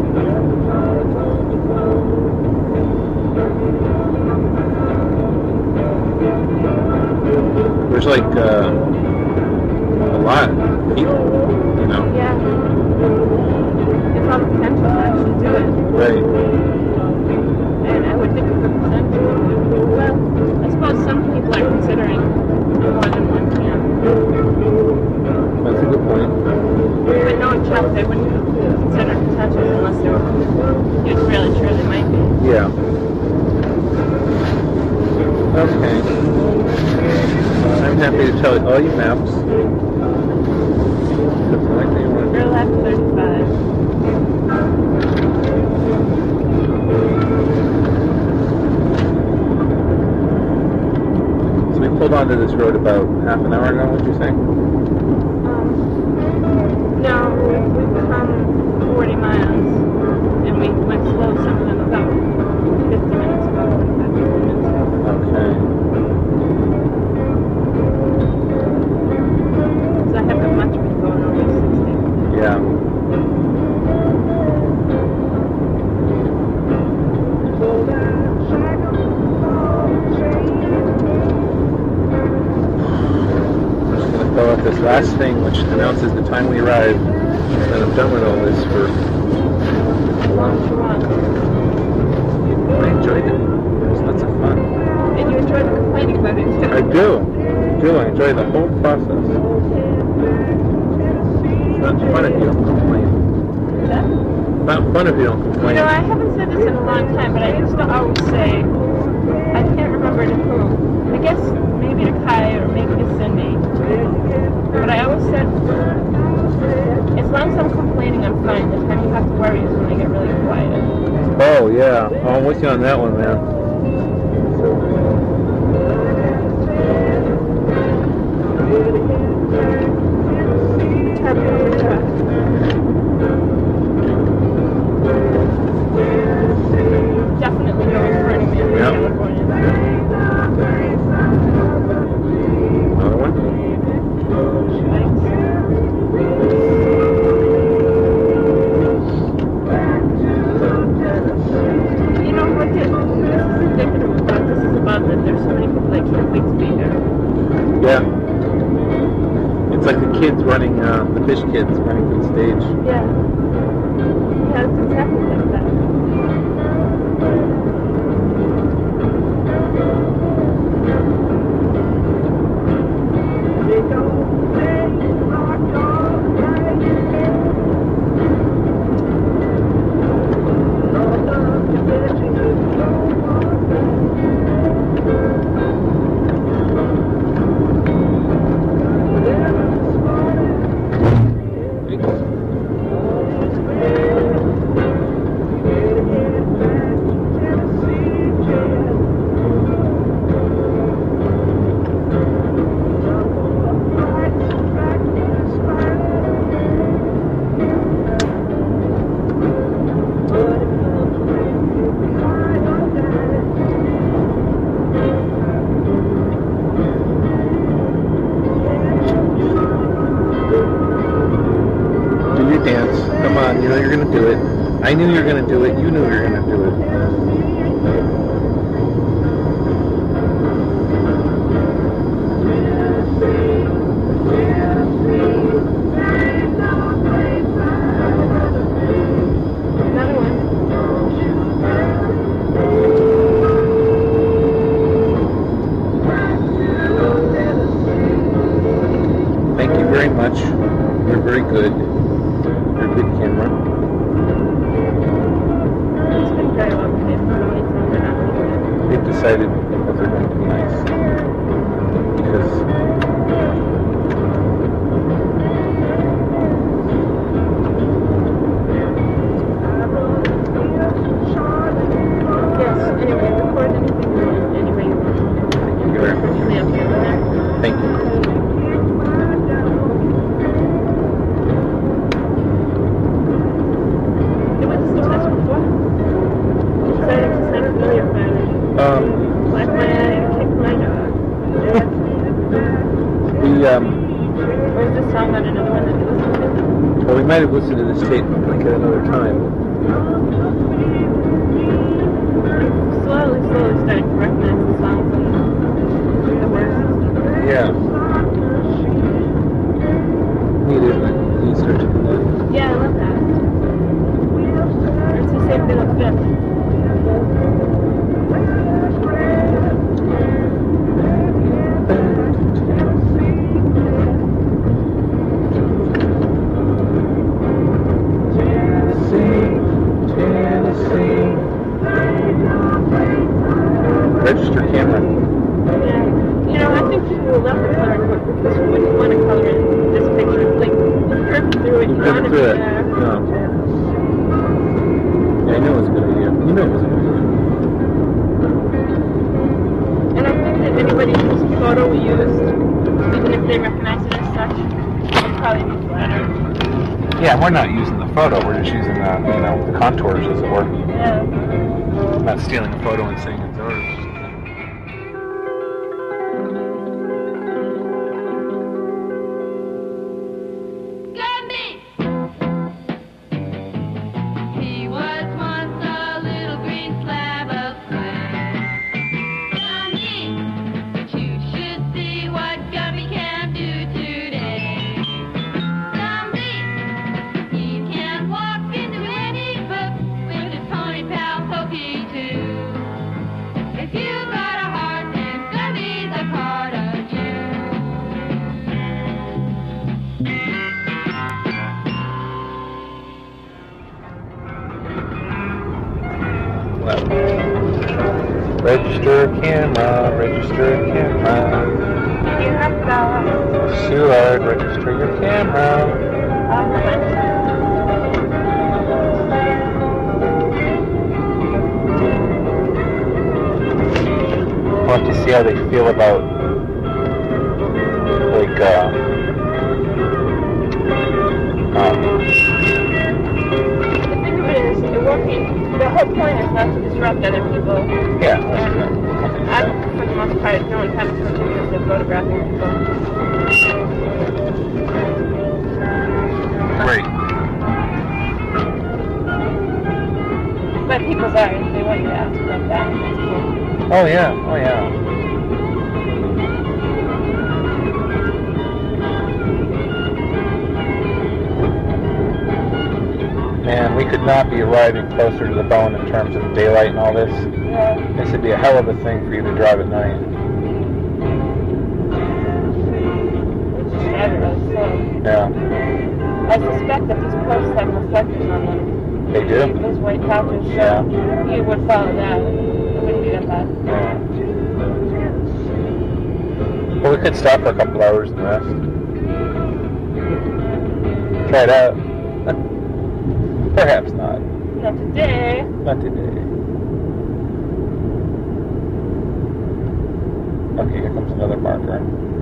There's like uh, a lot of people, you know. Yeah. There's all the potential to actually do it. Right. And I would think a good percentage would do it. Well, I suppose some people are considering more than one camp. That's a good point. But knowing Chuck, they wouldn't consider to touch it unless they were he was really sure they might be. Yeah. Okay. I'm happy to tell you all your maps. That's the next thing you want to Rear do. left thirty-five. So we pulled onto this road about half an hour ago, what'd you say? Um, no, we've come forty miles. And we went slow some of them about fifty minutes ago, forty-five, fifty minutes ago. Okay. So I haven't much been going over sixty. Yeah. I'm just going to throw out this last thing which announces the time we arrive, and then I'm done with all this for Long to run. my enjoyed it. It was lots of fun. And you enjoyed complaining about it too. I do. I do. I enjoy the whole process. It's not fun if you don't complain. Yeah? It's not fun if you don't complain. You know, I haven't said this in a long time, but I used to always say, I can't remember to who. I guess maybe to Kai or maybe to Cindy. But I always said, as long as I'm complaining, I'm fine. The time you have to worry is when I get really quiet. Oh, yeah. Oh, I'm with you on that one, man. Definitely going Burning Man in Yep. California. Another one? You know what this, this is indicative of what this is about, that there's so many people that can't wait to be there. Yeah. It's like the kids running, uh, the fish kids running from the stage. Yeah. Yeah, it's exactly like that. Dance. Come on, you know you're gonna do it. I knew you were gonna do it. You knew you were gonna do it. Another one. Thank you very much. You're very good. You're a good camera. It's been very long time. Probably time we're not doing They've decided that they're going to be nice. Because it. Yes, anyway, record anything you want, any way you want. thank you very much. Usually up here with that. Thank you. Did we listen to this before? Decided to send a familiar family. Um, Black my eye, kick my dog. we um, Or is this song on another one that you listened to? well, we might have listened to this tape like at another time. I'm slowly, slowly starting to recognize the songs and the words and stuff. Yeah. Neat, isn't it? You start to do that. Yeah, I love that. It's the same thing with Fifth. Register camera. Yeah. You know, I think people will love the coloring book because who wouldn't want to color in this picture? Like, you flip through it, You you flip want to be through it. there. No. Yeah, I know it was a good idea. You know it was a good idea. And I think that anybody whose photo we used, even if they recognize it as such, will probably be flattered. Yeah, we're not using the photo. We're just using the, you know, the contours, as it were. Yeah. Not stealing a photo and saying it's ours. He was once a little green slab of clay. Gummy, but you should see what Gummy can do today. Gummy, he can walk into any book with his pony pal Pokey too. Register camera, register camera. You have to. Seward, register your camera. We'll have to see how they feel about, like, uh, um, The thing of it is, it won't be, the whole point is not to disrupt other people. yeah. And I, for the most part, no one has much interest in photographing people. Great. But people's eyes, they want you to ask about that. That's cool. Oh yeah, oh yeah. Man, we could not be arriving closer to the bone in terms of daylight and all this. Yeah. This would be a hell of a thing for you to drive at night. It's just fabulous. So Yeah. I suspect that these posts have reflectors on them. They do? Those white patches. So Yeah. you would follow that. It wouldn't be that bad. Yeah. Well, we could stop for a couple hours and rest. Try it out. Perhaps not. Not today. Not today. Okay, here comes another marker.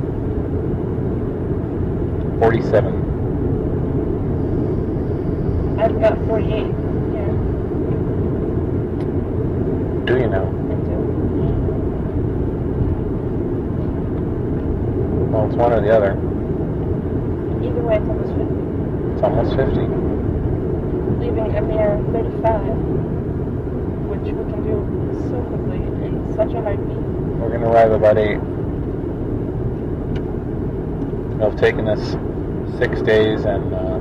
forty-seven. I've got forty-eight. Yeah. Do you know? I do. Well, it's one or the other. Either way, it's almost fifty. It's almost fifty. Leaving a mere thirty-five, which we can do so quickly in such a heartbeat. We're going to arrive about eight. It'll have taken us six days and uh,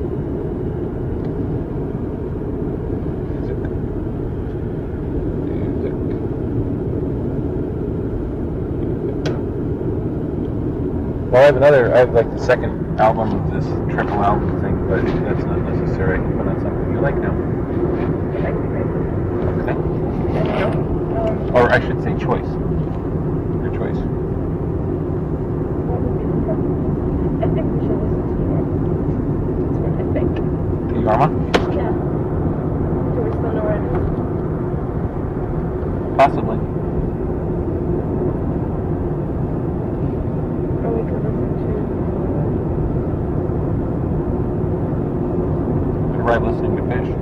well, I have another, I have like the second album of this triple album thing, but that's not necessary. I can put on something you like now. Okay. Um, Or I should say choice. Your choice. what would be the problem? I think we should listen to it. That's what I think. To Yarma? Yeah. Do we still know where it is? Possibly. Or we could listen to... Arrive listening to Fish.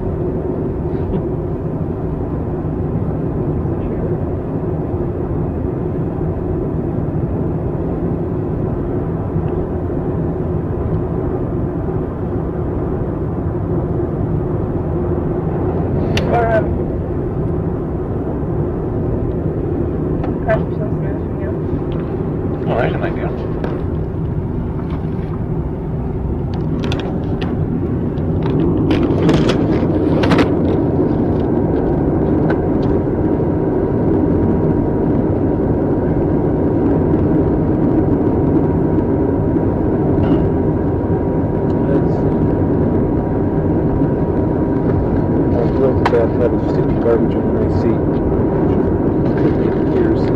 Or, um... Crash Pursuit Smash, yeah. Oh, there's an idea. That was just empty garbage on the nice seat. Years.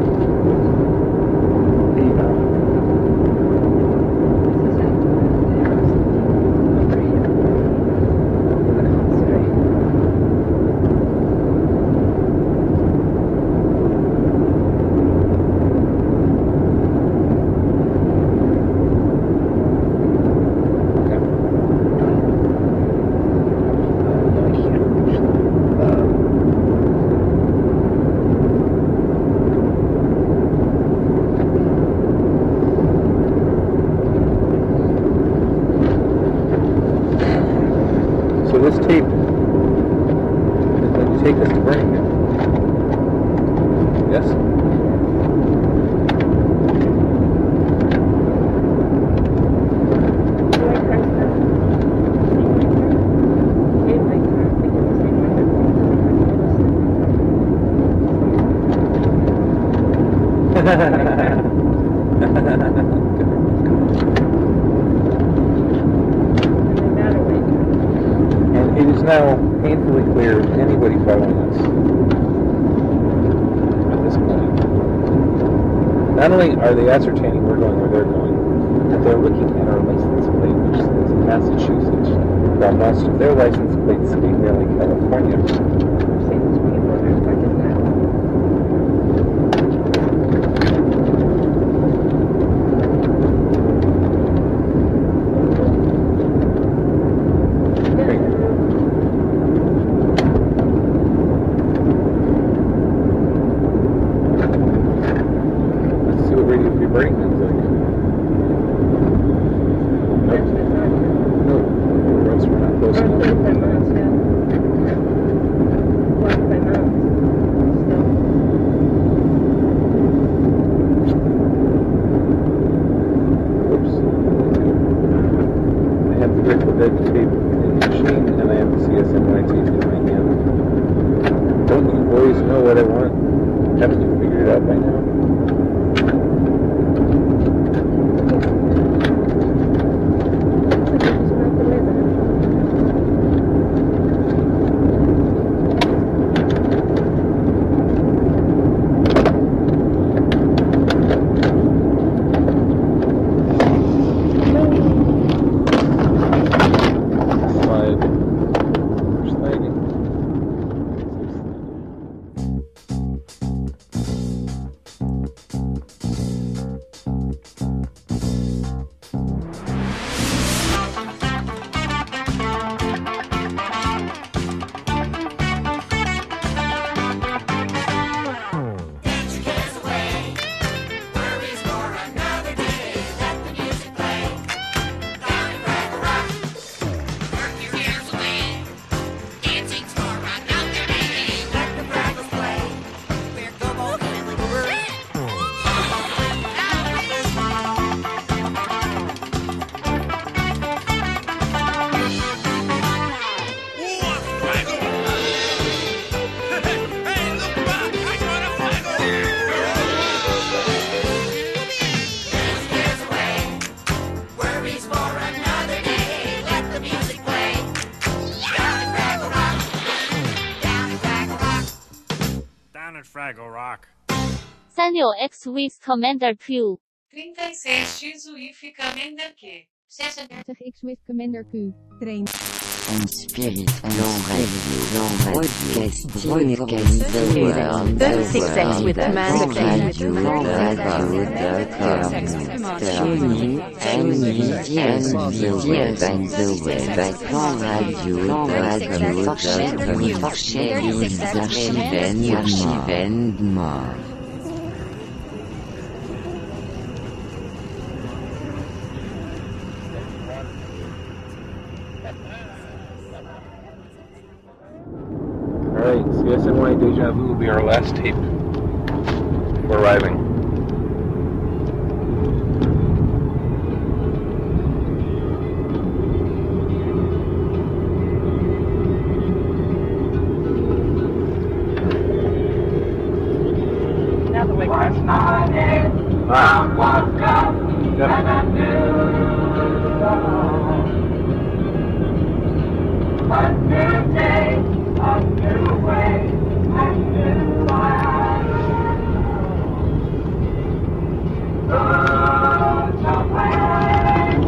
So this tape is going to take us to Birmingham. Yes? Do I press that? Same like her. I think it's the same And it is now painfully clear to anybody following us at this point Not only are they ascertaining we're going where they're going, but they're looking at our license plate, which says Massachusetts, while most of their license plates say merely California. Fraggle Rock. Sanyo X with Commander Q. trinta e seis x U I F Commander Q. zesendertig x with Commander Q. Train. En spirit, non radio, podcast, broadcast the world, thirty-six X with Commander Q. radio, radio.com, Tony, Andy, and the web and the web at Plan Radio, radio.com, for sharing the archive and more. Alright, C S N Y Deja Vu will be our last tape before arriving. Now the way Was my name, I woke up and I knew it all. A new day, a new way, a new life. Go away,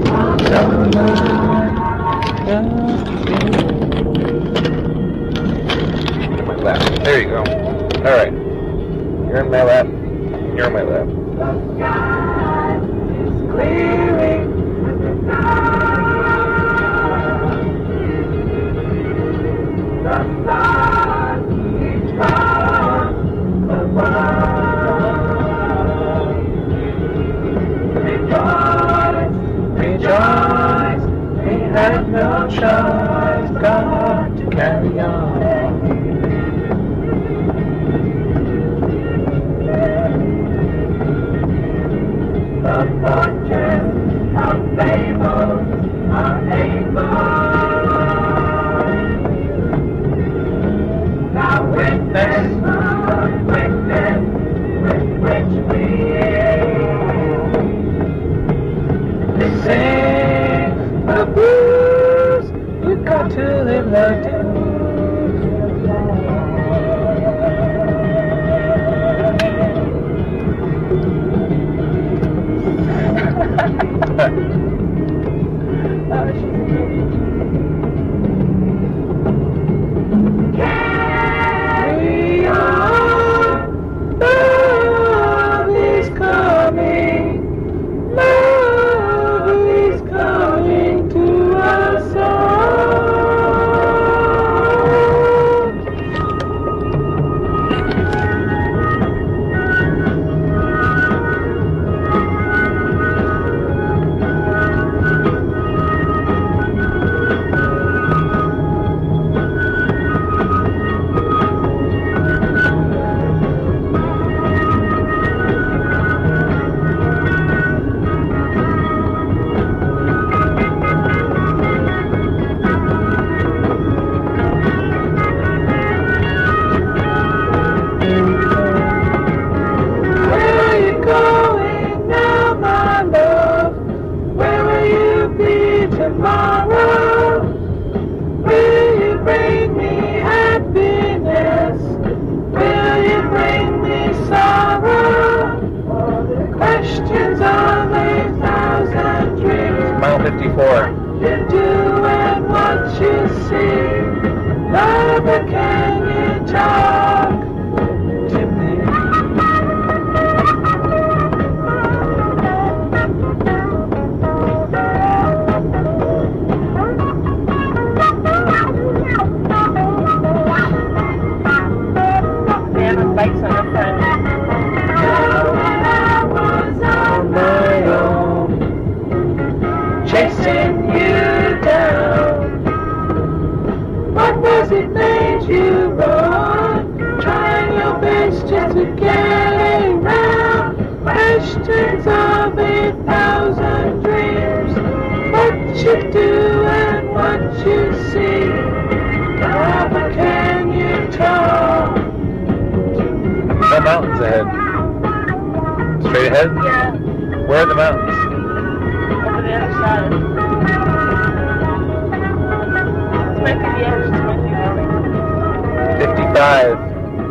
My lap. There you go. Alright. You're in my lap. You're in my lap. the sky is clearing with the night. The sun is from the world. Rejoice, rejoice, we have no choice, got to carry on. The fortunes of fables are able. Now witness the witness with which we sing the blues. You've got to live like this. What? Oh, she's Carry on, love is coming, love is coming to us all. Tomorrow, will you bring me happiness? Will you bring me sorrow? All the questions of a thousand dreams. Mile fifty-four. You do and what you see. Lover, can you talk to me? bikes on the front. I was on my own, chasing you down. What was it made you run? Trying your best just to get around. Questions of a thousand dreams. What you do and what you see. How can you talk? No mountains ahead. Straight ahead? Yeah. Where are the mountains? Over the other side. This might be the edge. This might be the edge. fifty-five.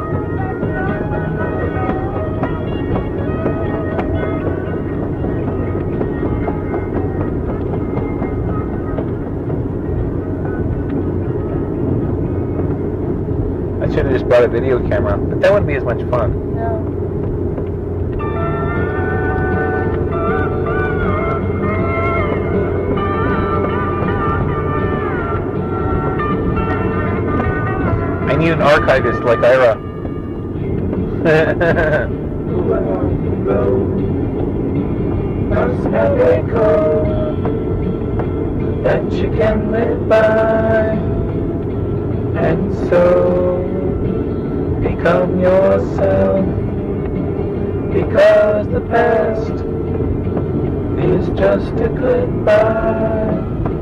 I should have just brought a video camera, but that wouldn't be as much fun. No. I need an archivist like Ira. Must have a code that you can live by, and so become yourself, because the past is just a goodbye.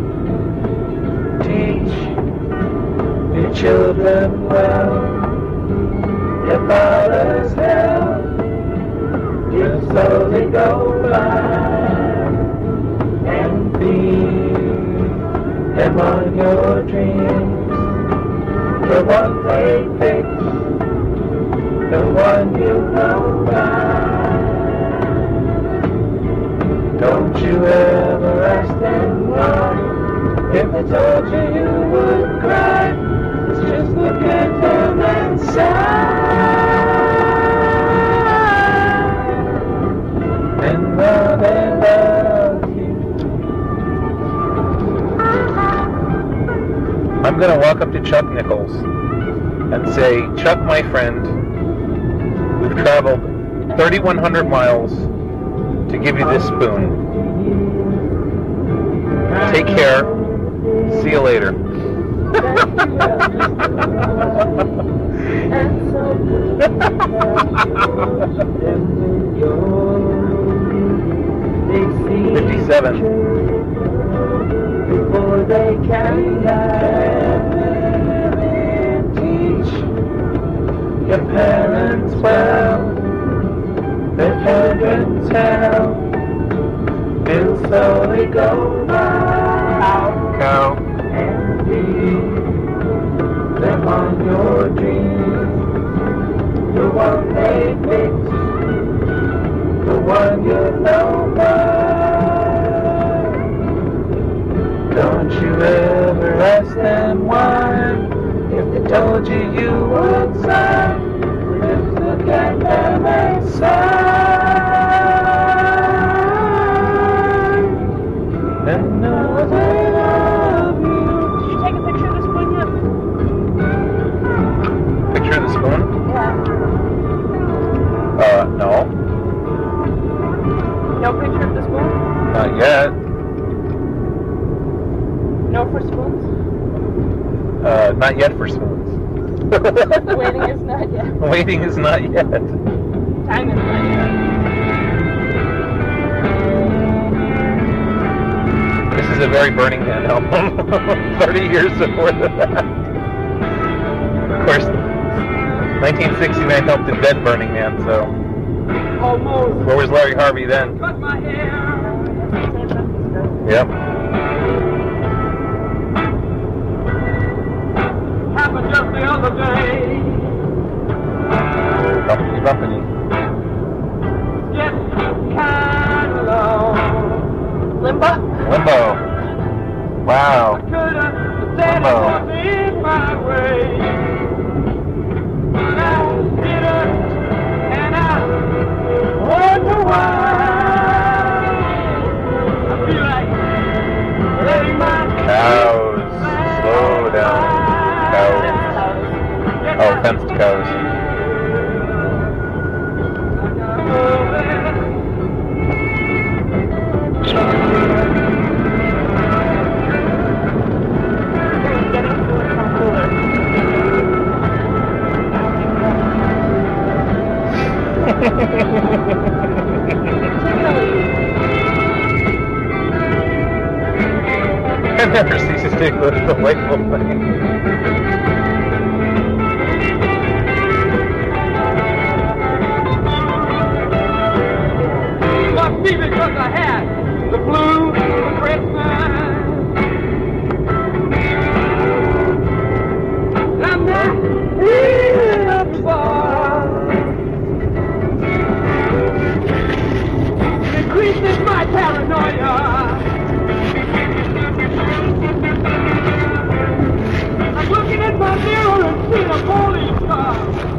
Teach your children well, your father's hell will slowly go by, and feed them on your dreams, the one they fix, the one you know by. Don't you ever ask them why. If they told you you would cry, just look at them and sigh, and know they love you. I'm gonna walk up to Chuck Nichols and say, Chuck, my friend, we've traveled thirty-one hundred miles to give you this spoon. Take care. See you later. Fifty-seven. Before they can teach your parents well, their children tell, will slowly go by. Cow. And feed them on your dreams, the one they fix, the one you know by. Don't you ever ask them why. If they told you you would sigh, just look at them and sigh, and know they love you. Did you take a picture of the spoon yet? Picture of the spoon? Yeah. Uh, no. No picture of the spoon? Not yet. No for spoons? Uh, not yet for spoons. Waiting is not yet. Waiting is not yet. Time is not yet. This is a very Burning Man album. thirty years before that. Of course, nineteen sixty-nine helped invent Burning Man, so. Almost Where was Larry Harvey then? cut my hair. Yep. Happened just the other day. Company, company. Getting kind of low. Limbo? Limbo. Wow. Could have said it Limbo. was in my way. But I didn't, and I wonder why. I feel like letting my Cows. Slow down. Cows. Oh, fenced cows. It never ceases to include a delightful thing. Must be because I had the blues for Christmas. I'm not feeling up far. Increases my paranoia. I'm looking in my mirror and seeing a police car.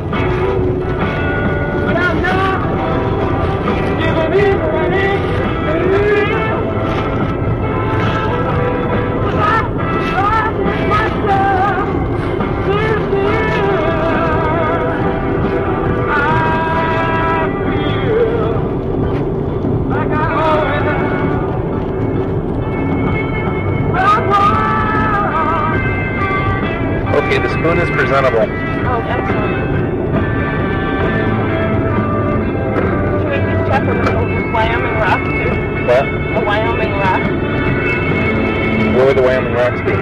But I'm not giving in to any. I, I did myself sincere. I feel like I owe it. But I'm wrong. Okay, the spoon is presentable. Oh, excellent. Should we just check a Wyoming rock too? What? A Wyoming rock? Where would the Wyoming rocks be?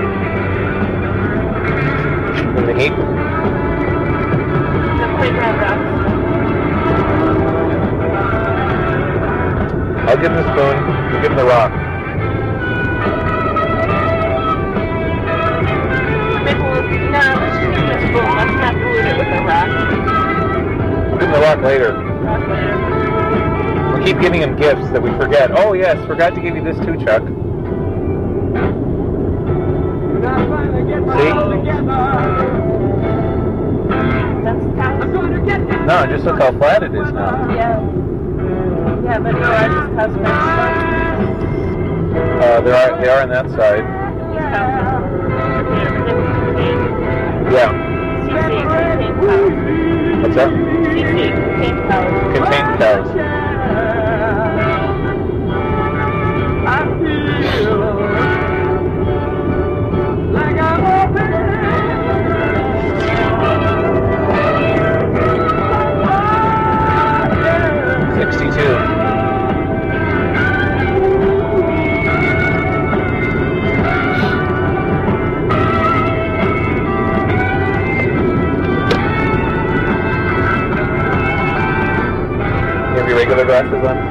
In the heat? The playground rocks. I'll give him the spoon, you give him the rock. Maybe we'll, no, let's just give him a spoon. Let's not dilute it with a rock. Give him the rock later. Rock later. We keep giving him gifts that we forget. Oh yes, forgot to give you this too, Chuck. See? That's kind of... No, just look how flat it is now. Yeah. Yeah, but no, I just cosmetic Uh, they are they are on that side. Yeah. C C, contained cows. What's that? C C, contained cows. Contained cows. I feel like I'm open. Sixty-two. You have your regular glasses on?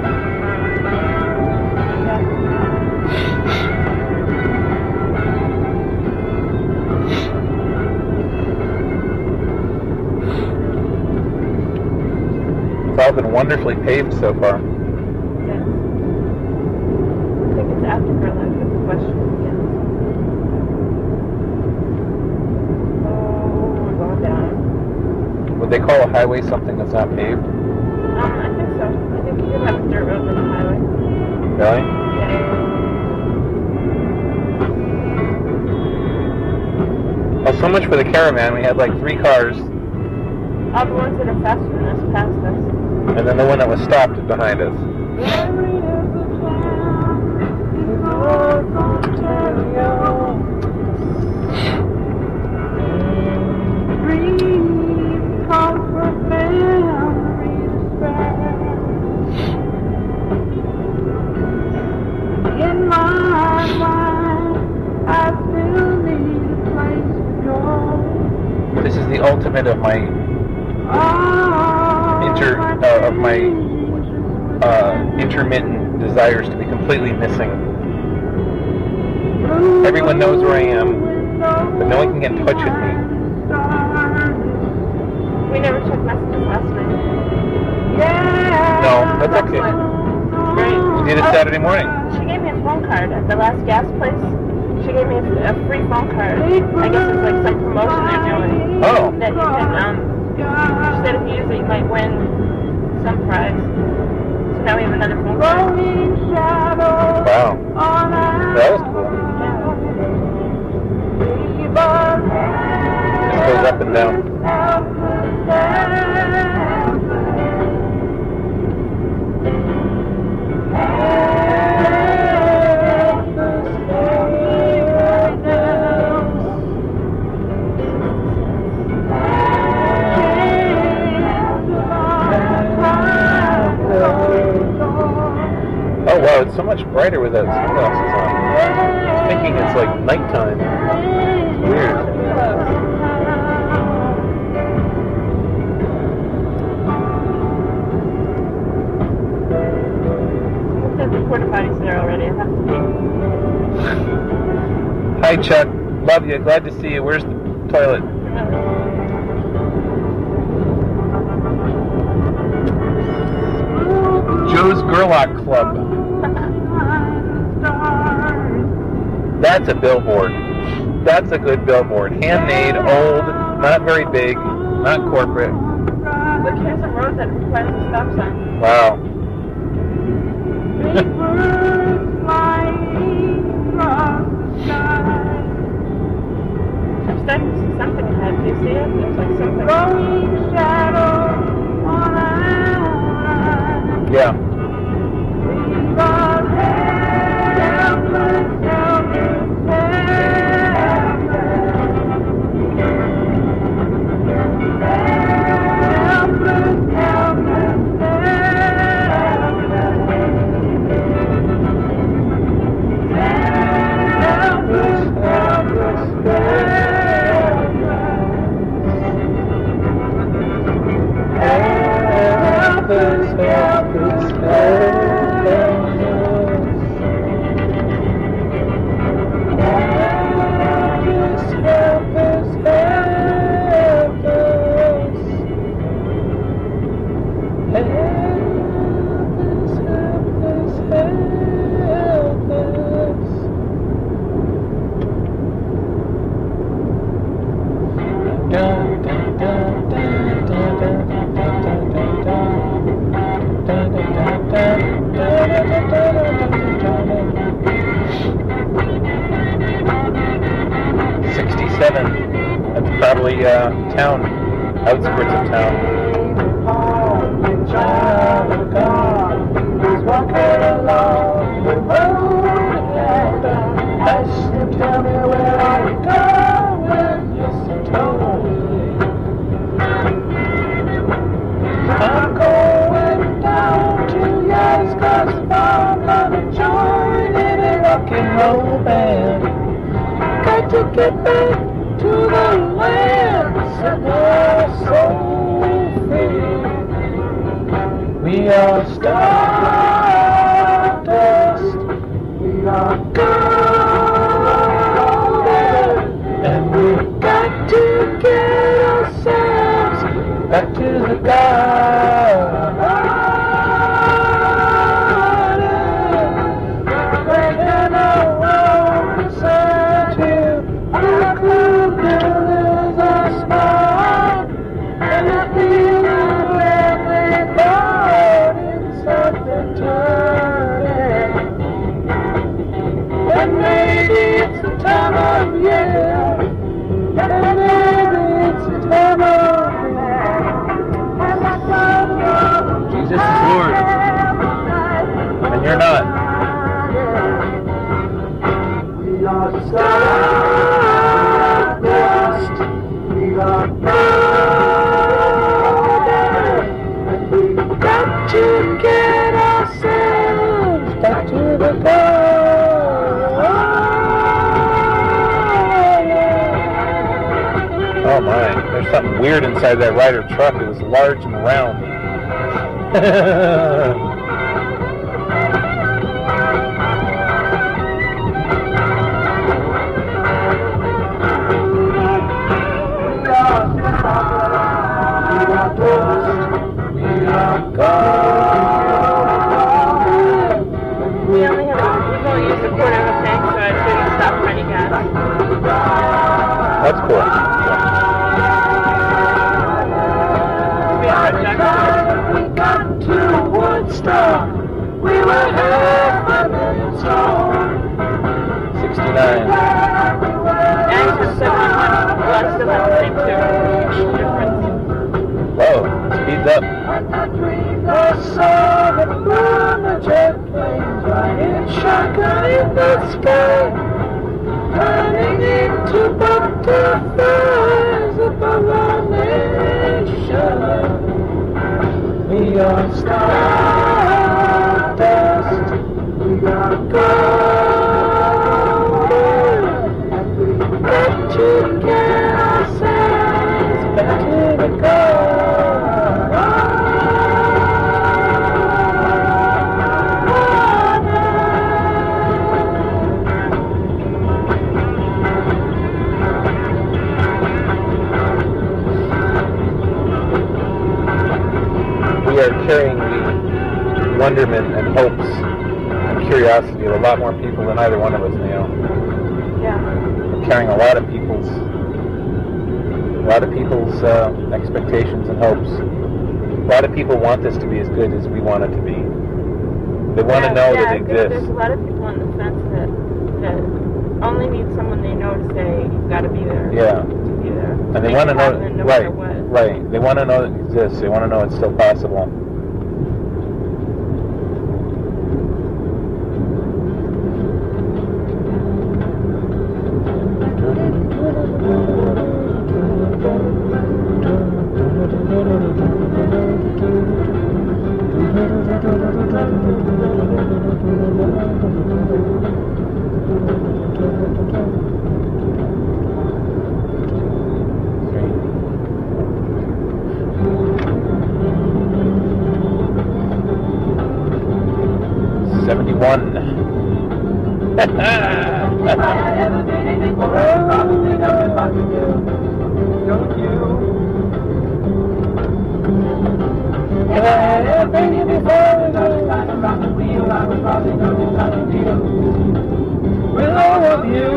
It's all been wonderfully paved so far. Yes. I think it's after Berlin, but the question again. they call a highway something that's not paved? Um, I think so. I think you could have a dirt road with a highway. Really? Yeah. Well, so much for the caravan. We had like three cars, All the ones that are faster than us passed us. and then the one that was stopped behind us. In my mind, I still need a place to go. This is the ultimate of my inter uh, of my uh, intermittent desires to be completely missing. Everyone knows where I am, but no one can get in touch with me. We never checked messages last night. Yeah. No, that's okay. Great. We did it Saturday morning. She gave me a phone card at the last gas place. She gave me a, a free phone card. I guess it's like some promotion they're doing. Oh. That you can, um, she said if you use it, you might win some prize. So now we have another phone card. Wow. That was cool. This goes up and down. Oh wow, it's so much brighter with that sunglasses on. I'm thinking it's like nighttime. It's weird. The porta potty's there already. I have to Hi Chuck, love you, glad to see you. Where's the toilet? Joe's Gerlach Club. That's a billboard. That's a good billboard. Handmade, old, not very big, not corporate. Look, here's a road that requires a stop sign. Wow. I'm starting to see something ahead. Do you see it? There's like something. Yeah. sixty-seven. That's probably uh, town, outskirts of town. I'm going down to Yaska's farm, gonna join in a rock and roll band. Got to get back to the land, set our soul free. We are stardust, we are golden, and we've got to get ourselves back to the garden. Breaking our own statue, our cool is a smile, and nothing We are stardust. We are powder. And we got to get ourselves back to the goal. Oh my, there's something weird inside that Ryder truck. It was large and round. We only have a, we've only used a quarter of a tank, so I shouldn't stop for any gas. That's cool. We are We got to Woodstock. We were half a million strong. sixty-nine. Yanks are seventy-one. Well, I still have the same two. Difference. Whoa, speeds up. I dreamed I saw the bomber jet planes riding shotgun in the sky, turning into butterflies above our nation. We are stardust. We are golden. And we got to get ourselves back to the goal. We are carrying the wonderment and hopes and curiosity of a lot more people than either one of us now. Yeah. We're carrying a lot of people's, a lot of people's uh, expectations and hopes. A lot of people want this to be as good as we want it to be. They want yeah, to know yeah, that it I think exists. There's a lot of people on the fence that that only need someone they know to say you've got to be there. Yeah. To be there. And they Make want to it know, happen no right, matter what. right. They want to know that it exists. They want to know it's still possible. seventy-one. With all of you.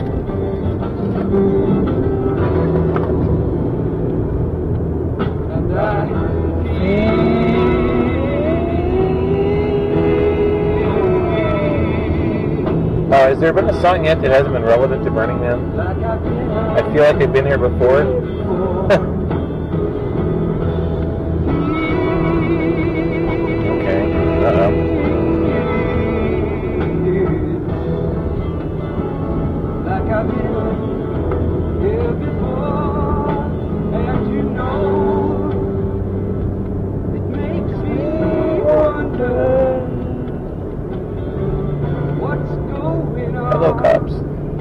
And I Uh, has there been a song yet that hasn't been relevant to Burning Man? I feel like they've been here before. Okay. Uh-oh. like I've been here before, and you know, it makes me wonder what's going on. Hello, cops.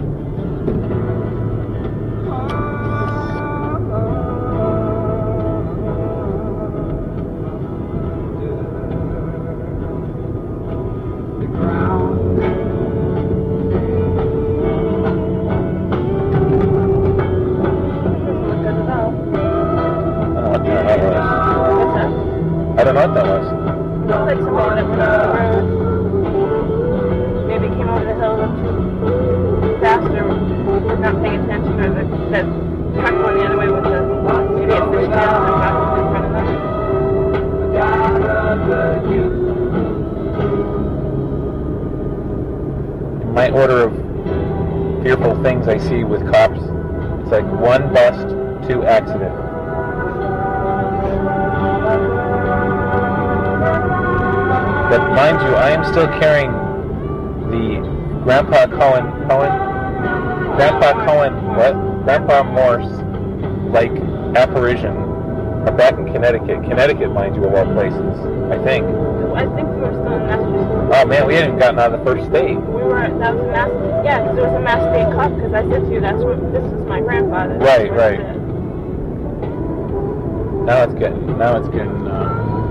The ground. I don't know what that was. Looks like somebody that went off the road. Maybe came over the hill a little too fast or not paying attention, or the, that truck going the other way with the, maybe a fish tail and the truck in front of them. In my order of fearful things I see with cops, it's like one bust, two accident. But mind you, I am still carrying the Grandpa Cohen, Cohen, Grandpa Cohen, what? Grandpa Morse, like apparition, are back in Connecticut. Connecticut, mind you, of all places. I think. I think we were still in Massachusetts. Oh man, we hadn't even gotten out of the first state. We were. That was a mass. Yeah, because there was a Mass State Cup. Because I said to you, that's what. This is my grandfather. Right, right. Now it's getting. Now it's getting. Uh,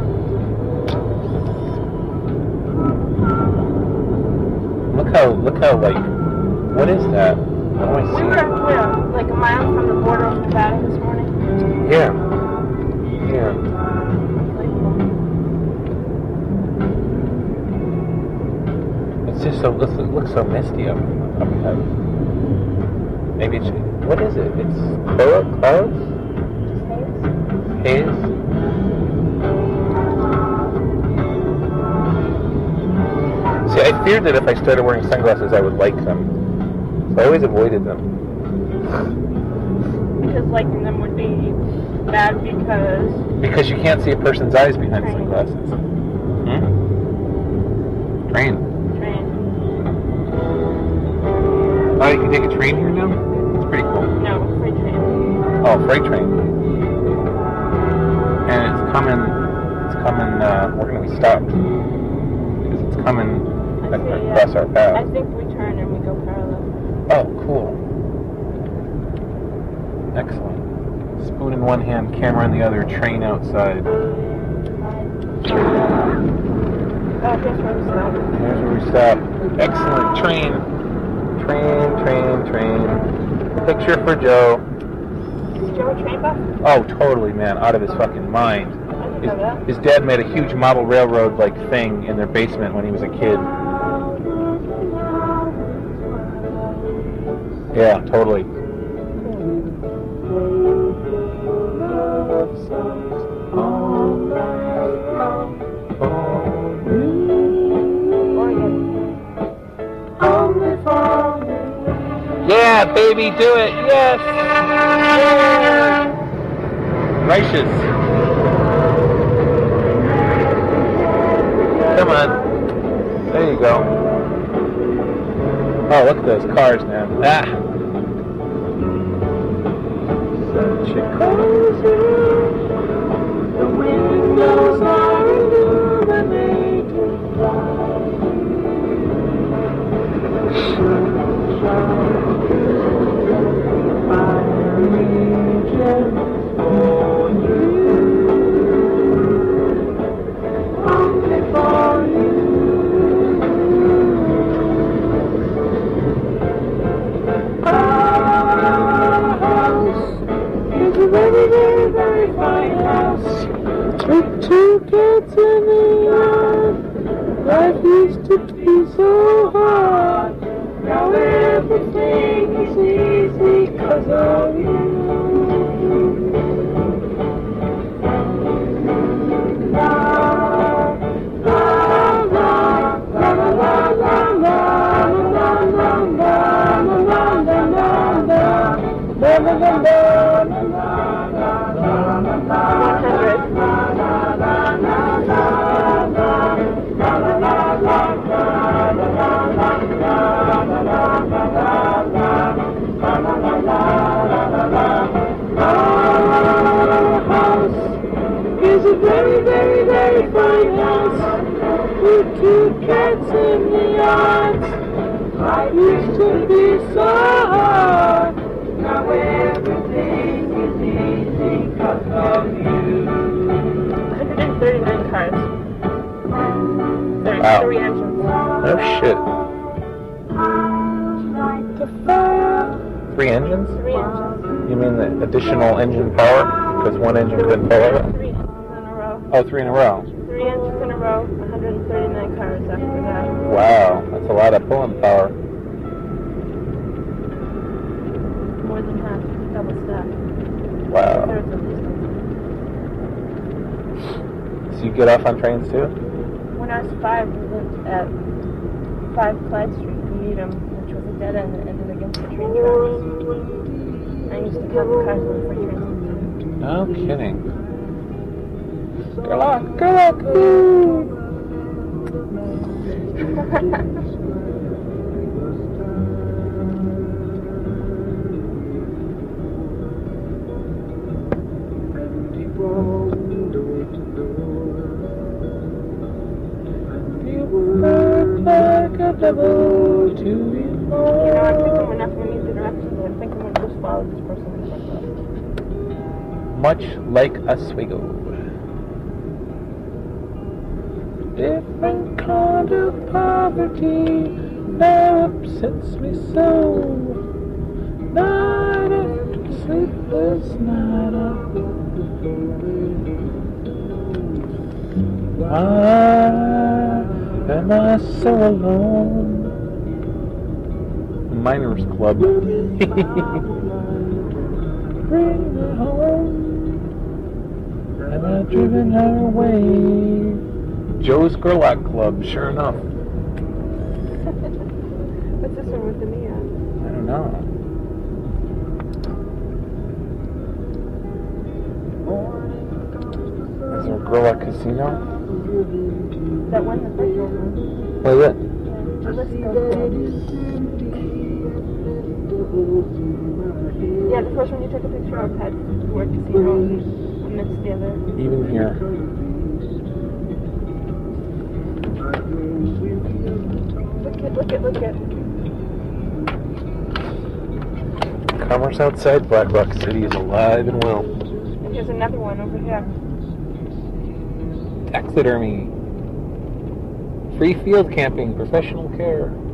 look how. Look how like. What is that? What do I We see? were, we were like a mile from the border of Nevada this morning. Yeah. Yeah. It's just so. It looks so misty up up ahead. Maybe it's. What is it? It's cloud- clouds. Haze. See, I feared that if I started wearing sunglasses, I would like them. So I always avoided them. Because liking them would be bad because. Because you can't see a person's eyes behind Train. Sunglasses. Hmm? Train. Train. Oh, you can take a train here now? That's pretty cool. No, freight train. Oh, freight train. And it's coming, it's coming, uh, we're going to be stopped. Because it's coming I see, across yeah. our path. I think we turn and we go parallel. Oh, cool. Excellent. Spoon in one hand, camera in the other, train outside. Oh, here's where we stop. Here's where we stop. Excellent. Train. Train, train, train. Picture for Joe. Is Joe a train buff? Oh, totally, man. Out of his fucking mind. I didn't His, know that. his dad made a huge model railroad like thing in their basement when he was a kid. Yeah, totally. Yeah, baby, do it. Yes. Yeah. Righteous. Come on. There you go. Oh, look at those cars, man. Ah. Such a cozy. The windows are illuminated. With two cats in the yard, life used to be so hard. Now everything is easy 'cause of you. La la la la la la la la la la la la la la Very, very, very fine house with two cats in the yard. Life used to be so hard. Now everything is easy 'cause of you. one hundred thirty-nine cars. There's Wow. three engines. No shit. Three engines? Three engines. You mean the additional engine power? Because one engine couldn't power it? Three engines in a row. Oh, three in a row. Three engines in a row, one hundred thirty-nine cars after that. Wow, that's a lot of pulling power. More than half, double stack. Wow. Thirds of these ones. So you get off on trains too? When I was five, we lived at five Clyde Street in Needham, which was a dead end that ended against the train tracks. I used to count the cars on the freight train. No kidding. Good luck, good luck. Woo. loud this person is like that. Much like Oswego. Different kind of poverty now upsets me so. Night after sleepless night. Why am I so alone? Miners Club. Bring her home. Am I driven her away? Joe's Gerlach Club, sure enough. What's this one with the neon? I don't know. Is there a Gerlach Casino? That one, the first one. What is it? The Lisco Club. Yeah, the first one you took a picture of had the word casino amidst the other. Even here. Look at, look at, look at. Commerce outside Black Rock City is alive and well. And here's another one over here. Taxidermy. Free field camping, professional care.